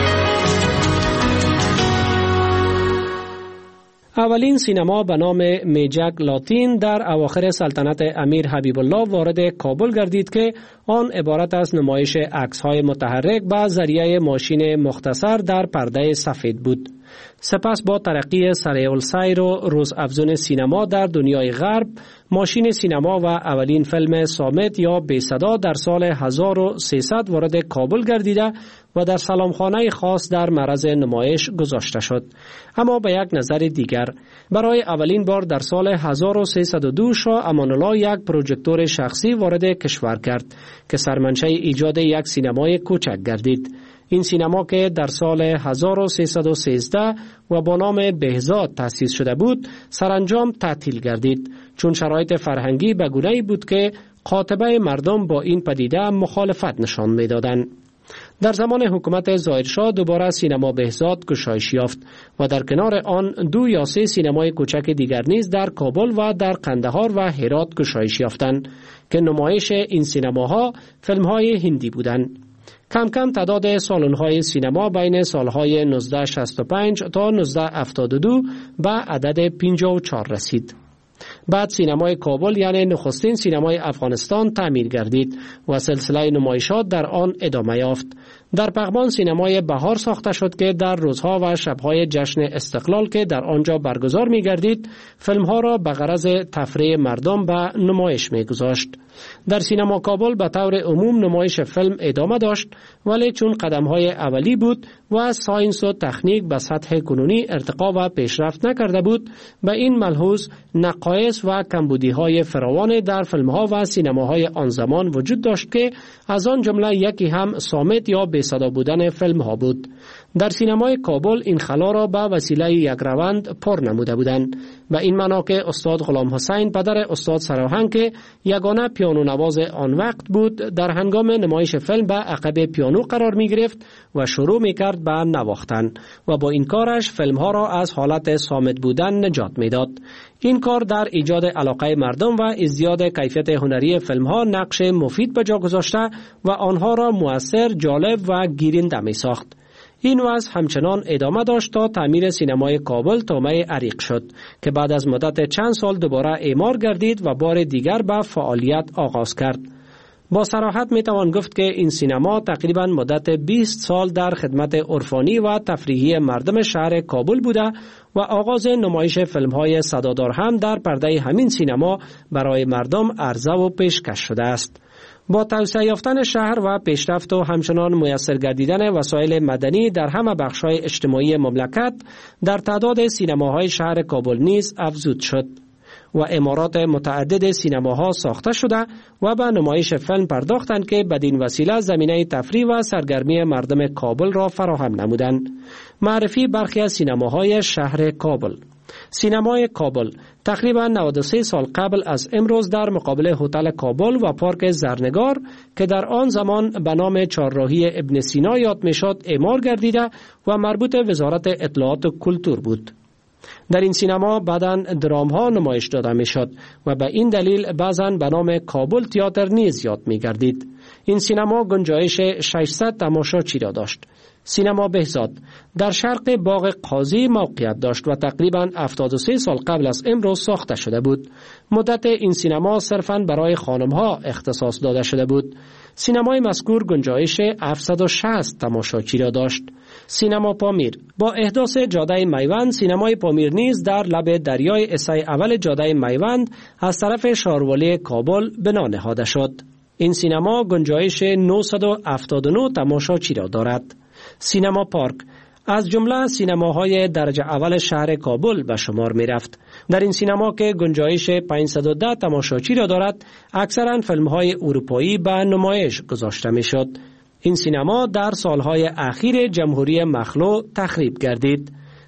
اولین سینما به نام میجک لاتین در اواخر سلطنت امیر حبیب الله وارد کابل گردید که آن عبارت از نمایش عکس‌های متحرک به ذریعه ماشین مختصر در پرده سفید بود. سپس با ترقی سریع السیر و روزافزون سینما در دنیای غرب، ماشین سینما و اولین فیلم صامت یا بی صدا در سال هزار و سیصد وارد کابل گردیده و در سلامخانه خاص در معرض نمایش گذاشته شد. اما به یک نظر دیگر، برای اولین بار در سال هزار و سیصد و دو شاه امان الله یک پروژکتور شخصی وارد کشور کرد که سرمنشأ ایجاد یک سینمای کوچک گردید. این سینما که در سال هزار و سیصد و سیزده و با نام بهزاد تأسیس شده بود، سرانجام تعطیل گردید، چون شرایط فرهنگی به گونه‌ای بود که قاطبه مردم با این پدیده مخالفت نشان می‌دادند. در زمان حکومت ظاهرشاه دوباره سینما بهزاد گشایش یافت و در کنار آن دو یا سه سینمای کوچک دیگر نیز در کابل و در قندهار و هرات گشایش یافتند که نمایش این سینماها فیلم‌های هندی بودند. کم کم تعداد سالن‌های سینما بین سالهای نوزده شصت و پنج تا نوزده هفتاد و دو به عدد پنجاه و چهار رسید. بعد سینمای کابل یعنی نخستین سینمای افغانستان تعمیر گردید و سلسله نمایشات در آن ادامه یافت. در پغمان سینمای بهار ساخته شد که در روزها و شبهای جشن استقلال که در آنجا برگزار می گردید، فیلمها را به غرض تفریح مردم به نمایش می گذاشت. در سینما کابل به طور عموم نمایش فیلم ادامه داشت، ولی چون قدم‌های اولی بود و ساینس و تکنیک به سطح کنونی ارتقا و پیشرفت نکرده بود، به این ملحوظ نقایص و کمبودی‌های فراوان در فیلم‌ها و سینماهای آن زمان وجود داشت که از آن جمله یکی هم صامت یا بی صدا بودن فیلم‌ها بود. در سینمای کابل این خلا را به وسیله یک روند پر نموده بودند. به این معنا که استاد غلام حسین پدر استاد سراهنگ که یگانه پیانو نواز آن وقت بود، در هنگام نمایش فیلم به عقب پیانو قرار می گرفت و شروع می کرد به نواختن و با این کارش فیلم ها را از حالت صامت بودن نجات می داد. این کار در ایجاد علاقه مردم و ازدیاد کیفیت هنری فیلم ها نقش مفید به جا گذاشته و آنها را مؤثر، جالب و گیرنده می ساخت. این وضع همچنان ادامه داشت تا تعمیر سینمای کابل طامع عریق شد که بعد از مدت چند سال دوباره اعمار گردید و بار دیگر به فعالیت آغاز کرد. با صراحت می توان گفت که این سینما تقریبا مدت بیست سال در خدمت عرفانی و تفریحی مردم شهر کابل بوده و آغاز نمایش فیلم‌های صدادار هم در پرده همین سینما برای مردم عرضه و پیشکش شده است. با توسعه یافتن شهر و پیشرفت و همچنان میسر گردیدن وسایل مدنی در همه بخش‌های اجتماعی مملکت، در تعداد سینماهای شهر کابل نیز افزود شد و عمارات متعدد سینماها ساخته شده و به نمایش فیلم پرداختند که بدین وسیله زمینه تفریح و سرگرمی مردم کابل را فراهم نمودند. معرفی برخی از سینماهای شهر کابل. سینمای کابل تقریبا نود و سه سال قبل از امروز در مقابل هتل کابل و پارک زرنگار که در آن زمان به نام چهارراهی ابن سینا یاد میشد اعمار گردیده و مربوط وزارت اطلاعات و کلتور بود. در این سینما بعداً درام ها نمایش داده می شد و به این دلیل بعضاً به نام کابل تئاتر نیز یاد می گردید. این سینما گنجایش ششصد تماشاچی را داشت. سینما بهزاد در شرق باغ قاضی موقعیت داشت و تقریباً هفتاد و سه سال قبل از امروز ساخته شده بود. مدت این سینما صرفاً برای خانم‌ها اختصاص داده شده بود. سینمای مذکور گنجایش هفتصد و شصت تماشاچی را داشت. سینما پامیر با احداث جاده میوند، سینمای پامیر نیز در لب دریای اسای اول جاده میوند از طرف شارولی کابل بنا نهاده شد. این سینما گنجایش نهصد و هفتاد و نه تماشاچی را دارد. سینما پارک از جمله سینماهای درجه اول شهر کابل به شمار می رفت. در این سینما که گنجایش پانصد و ده تماشاچی را دارد، اکثرا فیلم‌های اروپایی به نمایش گذاشته می شد. این سینما در سالهای اخیر جمهوری مخلوع تخریب گردید.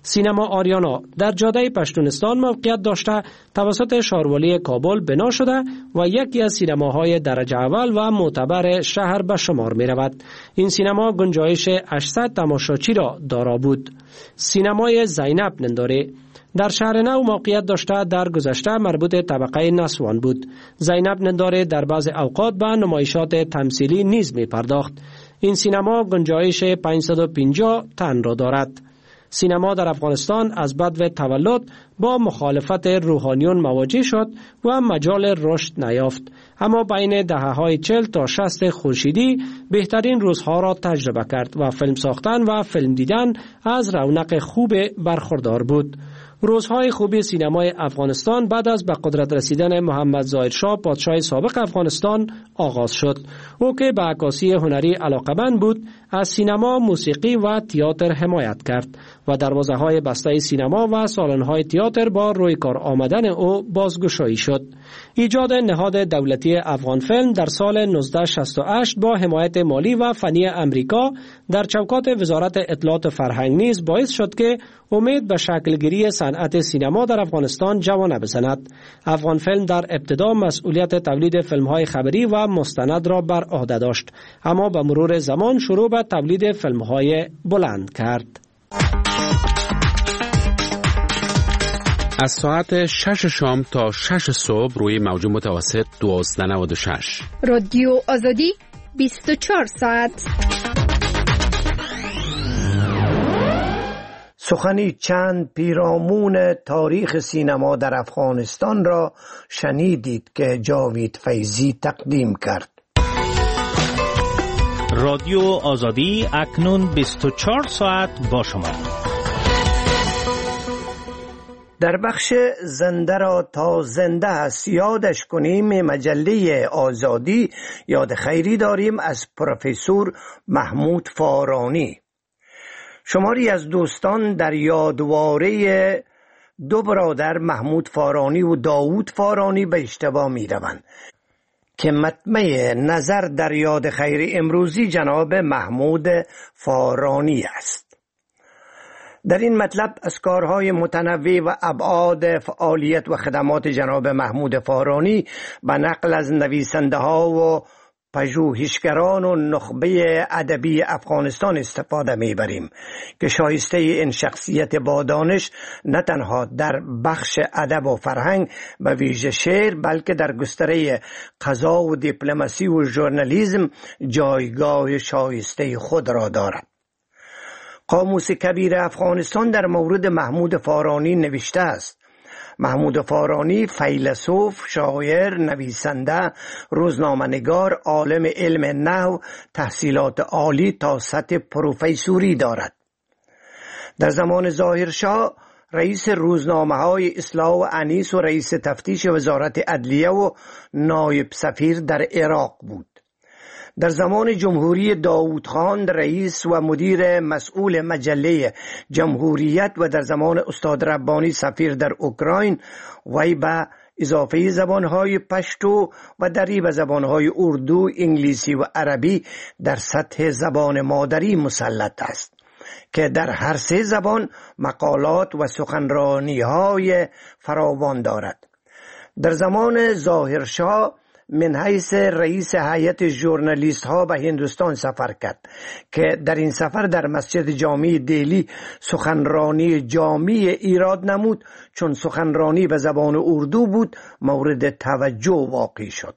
سینما آریانا در جاده پشتونستان موقعیت داشته توسط شاروالی کابل بنا شده و یکی از سینماهای درجه اول و معتبر شهر به شمار می رود. این سینما گنجایش هشتصد تماشاچی را دارا بود. سینمای زینب ننداری در شهر نو موقعیت داشته در گذشته مربوط طبقه نسوان بود. زینب ننداری در بعض اوقات به نمایشات تمثیلی نیز می پرداخت. این سینما گنجایش پانصد و پنجاه تن را دارد. سینما در افغانستان از بدو تولد با مخالفت روحانیون مواجه شد و مجال رشد نیافت، اما بین دهه‌های چهل تا شصت خورشیدی بهترین روزها را تجربه کرد و فیلم ساختن و فیلم دیدن از رونق خوب برخوردار بود. روزهای خوبی سینمای افغانستان بعد از به قدرت رسیدن محمد ظاهر شاه پادشاه سابق افغانستان آغاز شد. او که به عکاسی هنری علاقه‌مند بود، از سینما، موسیقی و تئاتر حمایت کرد و دروازه‌های بسته سینما و سالن‌های تئاتر با روی کار آمدن او بازگشایی شد. ایجاد نهاد دولتی افغان فیلم در سال نوزده شصت و هشت با حمایت مالی و فنی امریکا در چوکات وزارت اطلاعات فرهنگ نیز باعث شد که امید به شکلگیری صنعت سینما در افغانستان جوانه بزند. افغان فیلم در ابتدا مسئولیت تولید فیلم‌های خبری و مستند را بر عهده داشت، اما به مرور زمان شروع به تولید فیلم‌های بلند کرد. از ساعت شش شام تا شش صبح روی موج متوسط دویست و نود و شش رادیو آزادی بیست و چهار ساعت. سخنی چند پیرامون تاریخ سینما در افغانستان را شنیدید که جاوید فیضی تقدیم کرد. رادیو آزادی اکنون بیست و چهار ساعت با شما. در بخش زنده را تا زنده است یادش کنیم مجله آزادی یاد خیری داریم از پروفسور محمود فارانی. شماری از دوستان در یادواره دو برادر محمود فارانی و داوود فارانی به اشتباه می روند که مطمع نظر در یاد خیری امروزی جناب محمود فارانی است. در این مطلب از کارهای متنوع و ابعاد فعالیت و خدمات جناب محمود فارانی به نقل از نویسنده ها و پژوهشگران و نخبه ادبی افغانستان استفاده میبریم که شایسته این شخصیت با دانش نه تنها در بخش ادب و فرهنگ به ویژه شعر، بلکه در گستره قضا و دیپلماسی و ژورنالیسم جایگاه شایسته خود را دارد. قاموس کبیر افغانستان در مورد محمود فارانی نوشته است: محمود فارانی فیلسوف، شاعر، نویسنده، روزنامه‌نگار، عالم علم نحو، تحصیلات عالی تا سطح پروفسوری دارد. در زمان ظاهرشاه رئیس روزنامه‌های اصلاح و انیس و رئیس تفتیش وزارت عدلیه و نایب سفیر در عراق بود. در زمان جمهوری داوود خان رئیس و مدیر مسئول مجله جمهوریت و در زمان استاد ربانی سفیر در اوکراین وی به اضافه زبانهای پشتو و دریب زبانهای اردو، انگلیسی و عربی در سطح زبان مادری مسلط است که در هر سه زبان مقالات و سخنرانی‌های فراوان دارد. در زمان ظاهرشاه من حیث رئیس هیئت ژورنالیست ها به هندوستان سفر کرد که در این سفر در مسجد جامع دهلی سخنرانی جامع ایراد نمود، چون سخنرانی به زبان اردو بود مورد توجه واقع شد.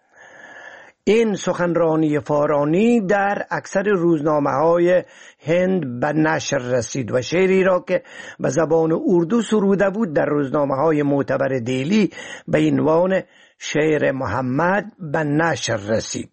این سخنرانی فارانی در اکثر روزنامه های هند به نشر رسید و شعری را که به زبان اردو سروده بود در روزنامه های معتبر دهلی به عنوان شعر محمد به نشر رسید.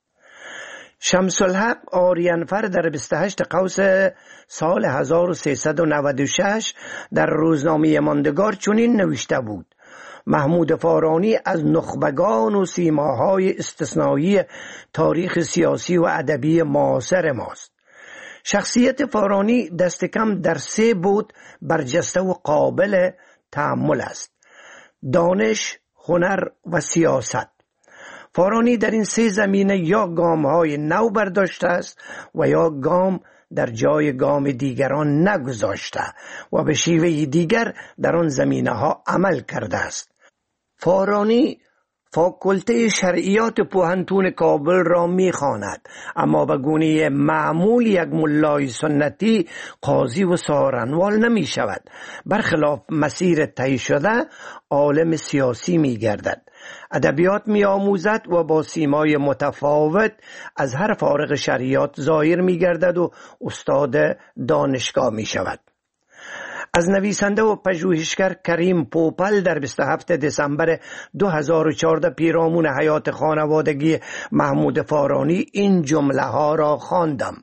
شمس الحق آریانفر در بیست و هشت قوس سال هزار و سیصد و نود و شش در روزنامه ماندگار چنین نوشته بود: محمود فارانی از نخبگان و سیماهای استثنایی تاریخ سیاسی و ادبی معاصر ماست. شخصیت فارانی دست کم در سه بود برجسته و قابل تأمل است: دانش، هنر و سیاست. فارانی در این سه زمینه یا گام‌های نو برداشته است و یا گام در جای گام دیگران نگذاشته و به شیوه دیگر در آن زمینه ها عمل کرده است. فارانی فاکولته شرعیات پوهنتون کابل را میخواند، اما به گونه معمول یک ملای سنتی قاضی و سارنوال نمی شود. برخلاف مسیر طی شده عالم سیاسی می گردد. ادبیات می آموزد و با سیمای متفاوت از هر فارغ شرعیات ظاهر می گردد و استاد دانشگاه می شود. از نویسنده و پژوهشگر کریم پوپل در بیست و هفتم دسامبر دو هزار و چهارده پیرامون حیات خانوادگی محمود فارانی این جمله ها را خواندم.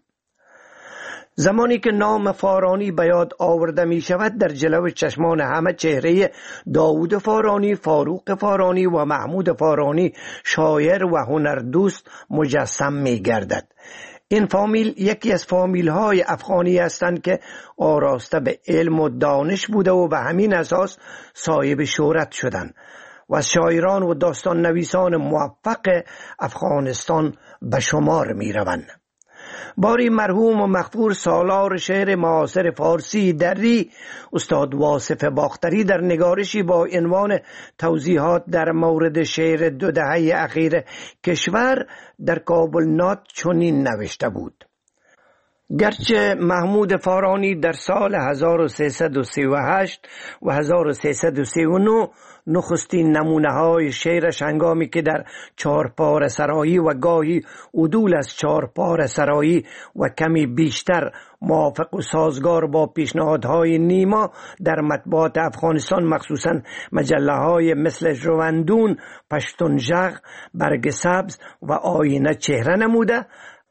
زمانی که نام فارانی به یاد آورده می شود در جلو چشمان همه چهره داوود فارانی، فاروق فارانی و محمود فارانی شاعر و هنردوست مجسم می گردد. این فامیل یکی از فامیل های افغانی هستند که آراسته به علم و دانش بوده و به همین اساس صاحب شهرت شدند و از شاعران و داستان نویسان موفق افغانستان به شمار می روند. باری مرحوم و مغفور سالار شعر معاصر فارسی دری استاد واصف باختری در نگارشی با عنوان توضیحات در مورد شعر دو دهه اخیر کشور در کابل نات چنین نوشته بود: گرچه محمود فارانی در سال هزار و سیصد و سی و هشت و هزار و سیصد و سی و نه نخستین نمونه های شعرش هنگامی که در چهارپاره سرایی و گاهی عدول از چهارپاره سرایی و کمی بیشتر موافق و سازگار با پیشنهادهای نیما در مطبوعات افغانستان مخصوصا مجله های مثل جواندون، پشتونژغ، برگ سبز و آینه چهره نموده،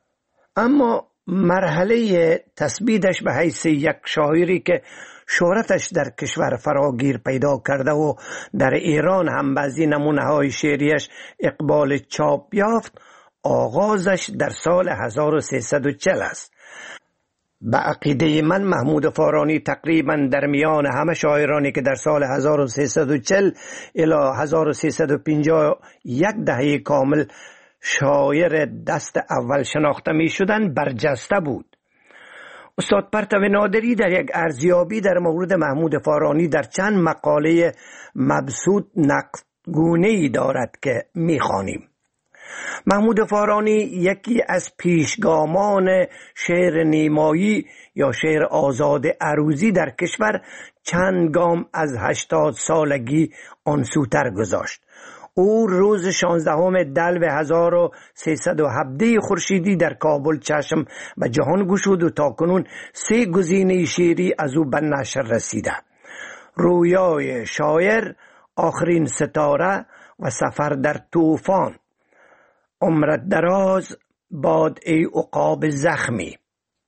اما مرحله تثبیتش به حیث یک شاعری که شهرتش در کشور فراگیر پیدا کرده و در ایران هم بعضی نمونه های شعریش اقبال چاپ یافت آغازش در سال هزار و سیصد و چهل است. به عقیده من محمود فارانی تقریبا در میان همه شاعرانی که در سال هزار و سیصد و چهل الی هزار و سیصد و پنجاه یک دهه کامل شاعر دست اول شناخته می شدن برجسته بود. استاد پرتو نادری در یک ارزیابی در مورد محمود فارانی در چند مقاله مبسوط نقدگونه‌ای دارد که می‌خوانیم. محمود فارانی یکی از پیشگامان شعر نیمایی یا شعر آزاد عروضی در کشور چند گام از هشتاد سالگی آن سوتر گذاشت. او روز شانزدهم دلو هزار و سیصد و هفده خورشیدی در کابل چشم به جهان گشود و تاکنون سه گزینه شعری از او به نشر رسیده: رویای شاعر، آخرین ستاره و سفر در طوفان. عمرت دراز باد ای عقاب زخمی.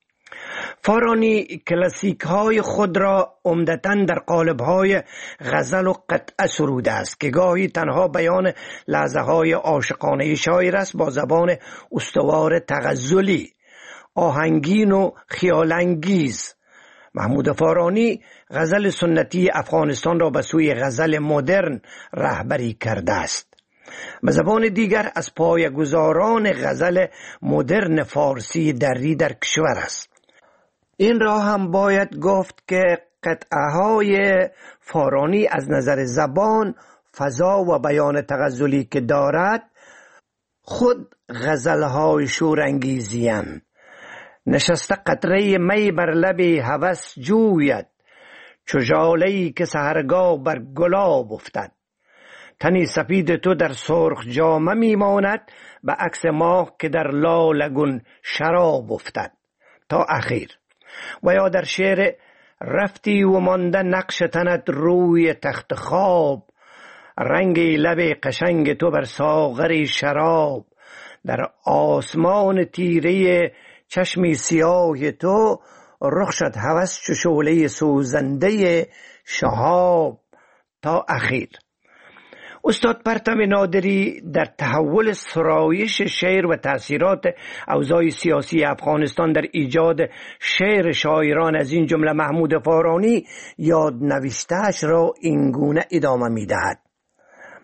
فارانی کلاسیک های خود را عمدتاً در قالب های غزل و قطعه سروده است که گاهی تنها بیان لحظه های عاشقانه شاعر است با زبان استوار تغزلی، آهنگین و خیالانگیز. محمود فارانی غزل سنتی افغانستان را به سوی غزل مدرن رهبری کرده است. به زبان دیگر از پایه‌گذاران غزل مدرن فارسی دری در کشور است. این را هم باید گفت که قطعه های فارانی از نظر زبان، فضا و بیان تغزلی که دارد خود غزل های شورانگیزی اند. نشسته قطره می بر لب هوس جوید، چو ژاله‌ای که سحرگاه بر گلاب افتد. تنی سفید تو در سرخ جامه میماند، به عکس ماه که در لالگون شراب افتد. تا اخیر. و یا در شعر رفتی و مانده نقش تنت روی تخت خواب، رنگ لب قشنگ تو بر ساغر شراب. در آسمان تیره چشمی سیاه تو، رخ شد هوس چو شعله سوزنده شهاب. تا اخیر. استاد پرتو نادری در تحول سرایش شعر و تأثیرات اوضاع سیاسی افغانستان در ایجاد شعر شاعران از این جمله محمود فارانی یاد نوشتهش را اینگونه ادامه می دهد: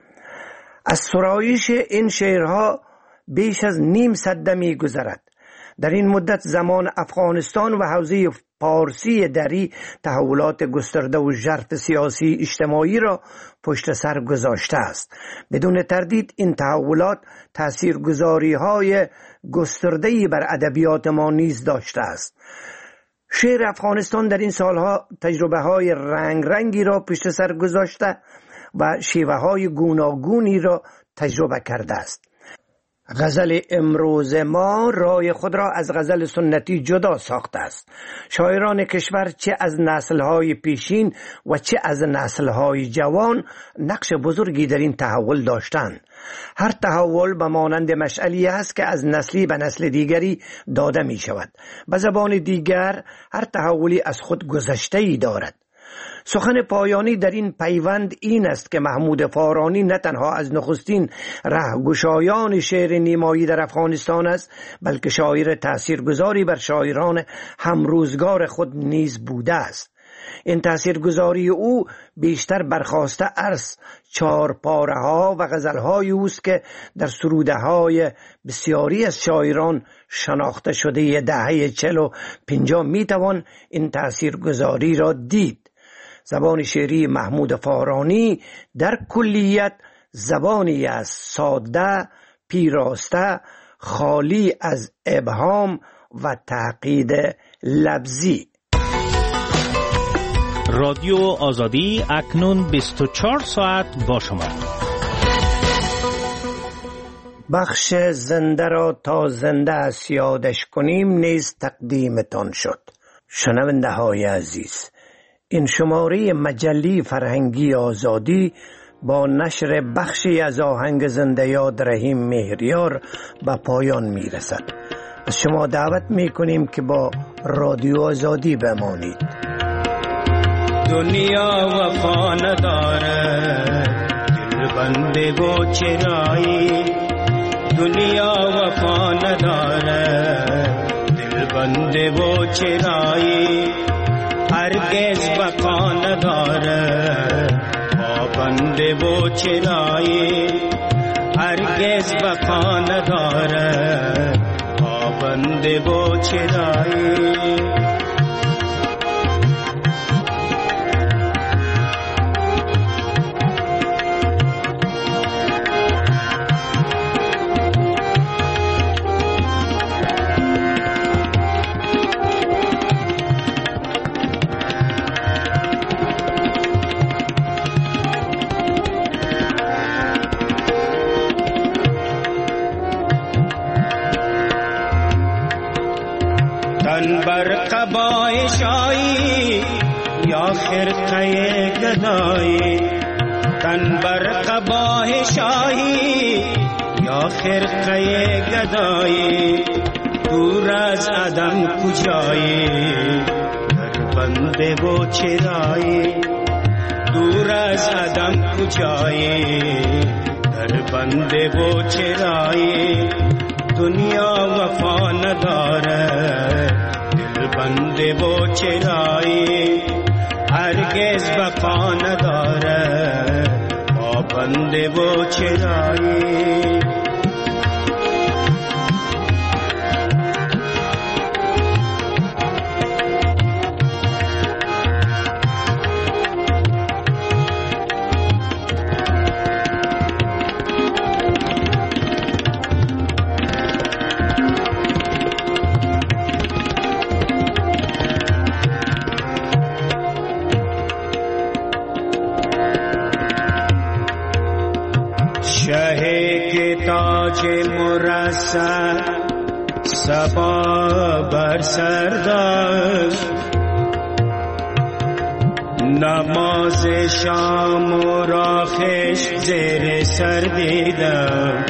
از سرایش این شعرها بیش از نیم صده می گذرد. در این مدت زمان افغانستان و حوزه پارسی دری تحولات گسترده و ژرف سیاسی اجتماعی را پشت سر گذاشته است. بدون تردید این تحولات تاثیرگذاری‌های گسترده‌ای بر ادبیات ما نیز داشته است. شعر افغانستان در این سالها تجربه‌های رنگ رنگی را پشت سر گذاشته و شیوه‌های گوناگونی را تجربه کرده است. غزل امروز ما رای خود را از غزل سنتی جدا ساخته است. شاعران کشور چه از نسل‌های پیشین و چه از نسل‌های جوان نقش بزرگی در این تحول داشتند. هر تحول به مانند مشعلی است که از نسلی به نسل دیگری داده می شود. به زبان دیگر هر تحولی از خود گذشته‌ای دارد. سخن پایانی در این پیوند این است که محمود فارانی نه تنها از نخستین رهگشایان شعر نیمایی در افغانستان است، بلکه شاعر تاثیرگذاری بر شاعران همروزگار خود نیز بوده است. این تاثیرگذاری او بیشتر برخاسته از چارپاره ها و غزل های اوست که در سروده های بسیاری از شاعران شناخته شده دهه چل و پنجاه می توان این تاثیرگذاری را دید. زبان شعری محمود فارانی در کلیت زبانی از ساده، پیراسته، خالی از ابهام و تعقید لفظی. رادیو آزادی اکنون بیست و چهار ساعت با شما. بخش زنده را تا زنده از یادش کنیم نیز تقدیمتان شد. شنونده های عزیز، این شماره مجله فرهنگی آزادی با نشر بخشی از آهنگ زنده یاد رحیم مهریار به پایان می رسد. از شما دعوت می کنیم که با رادیو آزادی بمانید. دنیا وفا نداره دل بنده و چرایی، دنیا وفا نداره دل بنده و چرایی، هرگز بقا نداره پابنده و چرایی، هرگز بقا نداره پابنده و چرایی. تن بر قبای شایی یا خرقه گدایی، تن بر قبای شایی یا خرقه گدایی، دور از عدم کجایی در بنده و چرایی، دور از عدم کجایی در بنده و چرایی. دنیا وفا نداره دل بنده و چرایی، هرگز وفا نداره با بنده و چرایی. تاج مرصع صبا بر سر داشت، نماز شام و راخش زیر سر دیدم،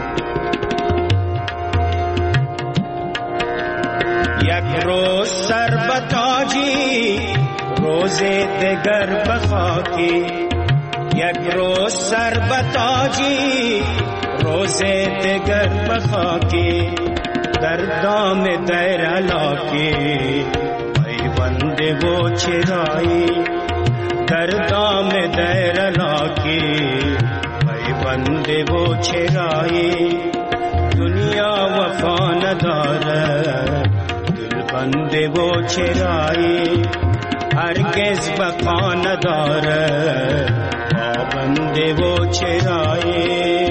یک روز سر به تاجی روز دگر به خاکی، یک روز سر به تاجی روز دگر بخاکی، در دام دیر علاقی ای بنده و چرایی، در دام دیر علاقی ای بنده و چرایی. دنیا وفا نداره، دل بنده و چرایی هرگز بقا نداره، پابنده و چرایی.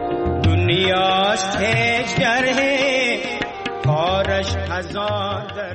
هزار